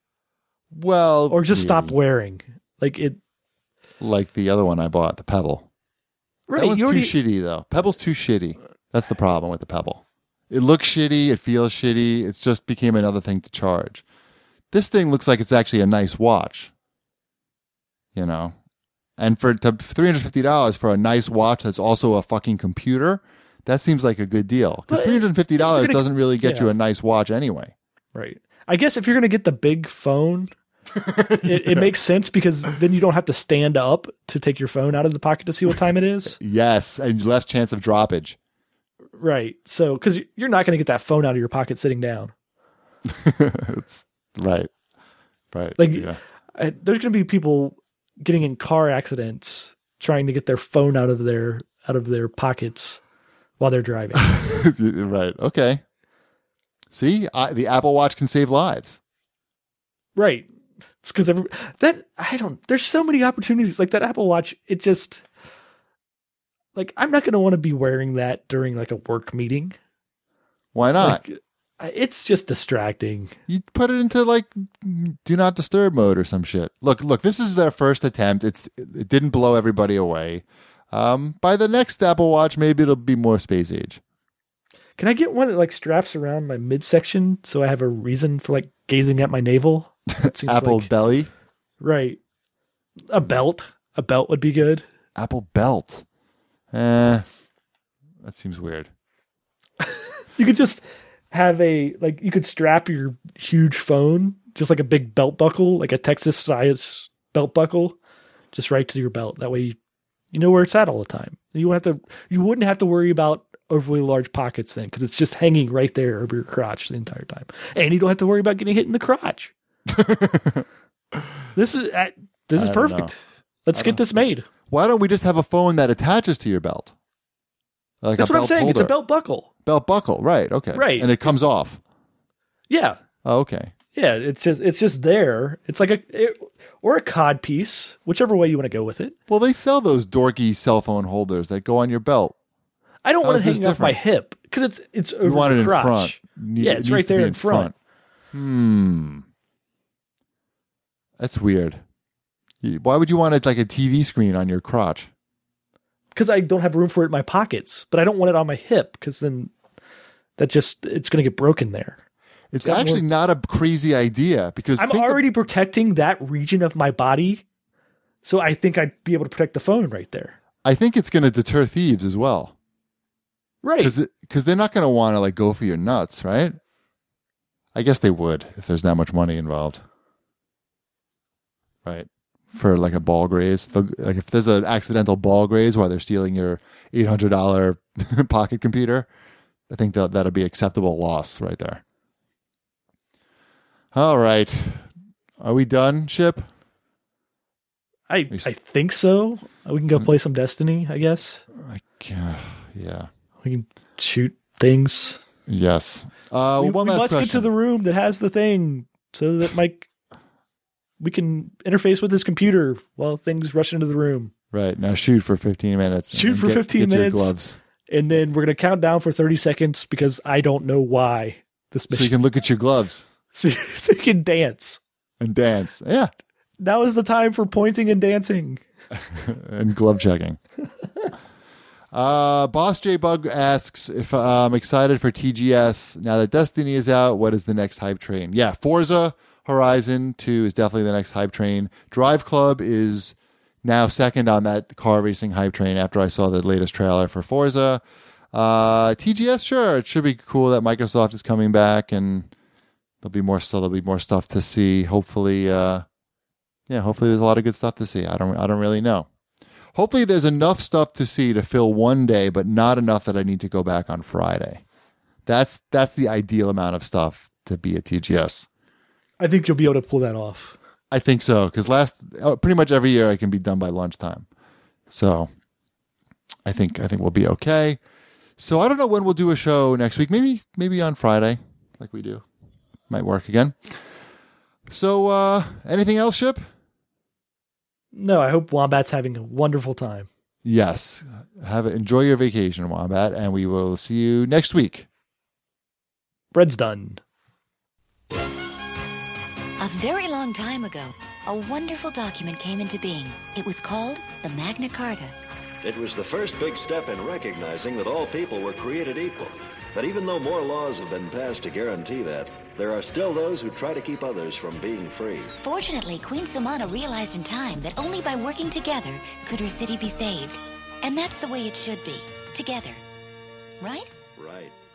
Well, or just stop maybe. wearing. Like it, Like the other one I bought, the Pebble. right? That one's you too already, shitty though. Pebble's too shitty. That's the problem with the Pebble. It looks shitty. It feels shitty. It's just became another thing to charge. This thing looks like it's actually a nice watch. You know, and for to three hundred fifty dollars for a nice watch that's also a fucking computer, that seems like a good deal. Because But three hundred fifty dollars if you're gonna- doesn't really get yeah. you a nice watch anyway. right. I guess if you're going to get the big phone, it, it makes sense because then you don't have to stand up to take your phone out of the pocket to see what time it is. Yes, and less chance of droppage. Right. So, because you're not going to get that phone out of your pocket sitting down. It's right, right. Like, yeah. I, there's going to be people getting in car accidents trying to get their phone out of their out of their pockets while they're driving. Right. Okay. See, I, the Apple Watch can save lives. Right. It's because every that I don't. There's so many opportunities like that Apple Watch. It just like I'm not going to want to be wearing that during like a work meeting. Why not? Like, it's just distracting. You put it into like do not disturb mode or some shit. Look, look. This is their first attempt. It's it didn't blow everybody away. Um, by the next Apple Watch, maybe it'll be more space age. Can I get one that like straps around my midsection so I have a reason for like gazing at my navel? That seems Apple like- Belly, right. A belt. A belt would be good. Apple Belt. Eh, that seems weird. You could just have a like you could strap your huge phone just like a big belt buckle, like a Texas size belt buckle, just right to your belt. That way you, you know where it's at all the time. You won't have to you wouldn't have to worry about overly large pockets then because it's just hanging right there over your crotch the entire time. And you don't have to worry about getting hit in the crotch. This is uh, this is I don't perfect. know. Let's I get don't- this made. Why don't we just have a phone that attaches to your belt? Like That's a what I'm belt saying. holder. It's a belt buckle. Belt buckle, right? Okay, Right. and it comes off. Yeah. Oh, okay. Yeah, it's just it's just there. It's like a it, or a cod piece, whichever way you want to go with it. Well, they sell those dorky cell phone holders that go on your belt. I don't How want is it this hanging off my different? hip because it's it's over You want the it in crotch. front. Need- Yeah, it it's needs right to there be in front. Hmm. That's weird. You- Why would you want it like a T V screen on your crotch? Because I don't have room for it in my pockets, but I don't want it on my hip because then that just it's going to get broken there. It's got actually more- not a crazy idea because I'm think of- already protecting that region of my body, so I think I'd be able to protect the phone right there. I think it's going to deter thieves as well. Right. Because because they're not going to want to like go for your nuts, right? I guess they would if there's that much money involved, right? For like a ball graze, They'll- like if there's an accidental ball graze while they're stealing your eight hundred dollar pocket computer, I think that that'll be acceptable loss right there. All right, are we done, Ship? I I think so. We can go play some Destiny, I guess. I can't, yeah. We can shoot things. Yes. Uh, we one we last must question. get to the room that has the thing so that Mike we can interface with his computer while things rush into the room. Right. Now shoot for fifteen minutes. Shoot and for get- fifteen get your minutes. gloves. And then we're going to count down for thirty seconds because I don't know why this So you mission. can look at your gloves So, so you can dance. and dance. Yeah. Now is the time for pointing and dancing. And glove checking. uh, Boss J Bug asks if uh, I'm excited for T G S now that Destiny is out. What is the next hype train? Yeah, Forza Horizon two is definitely the next hype train. Drive Club is now second on that car racing hype train after I saw the latest trailer for Forza. Uh, T G S, sure, it should be cool that Microsoft is coming back and there'll be more. So there'll be more stuff to see. Hopefully. Uh, Yeah, hopefully there's a lot of good stuff to see. I don't I don't really know. Hopefully there's enough stuff to see to fill one day, but not enough that I need to go back on Friday. That's that's the ideal amount of stuff to be at T G S. I think you'll be able to pull that off. I think so, because last uh, pretty much every year I can be done by lunchtime. So I think I think we'll be okay. So I don't know when we'll do a show next week. Maybe maybe on Friday, like we do. Might work again. So uh anything else, Ship? No, I hope Wombat's having a wonderful time. Yes. Have it. Enjoy your vacation, Wombat, and we will see you next week. Bread's done. A very long time ago, a wonderful document came into being. It was called the Magna Carta. It was the first big step in recognizing that all people were created equal. That even though more laws have been passed to guarantee that, there are still those who try to keep others from being free. Fortunately, Queen Samana realized in time that only by working together could her city be saved. And that's the way it should be. Together. Right? Right.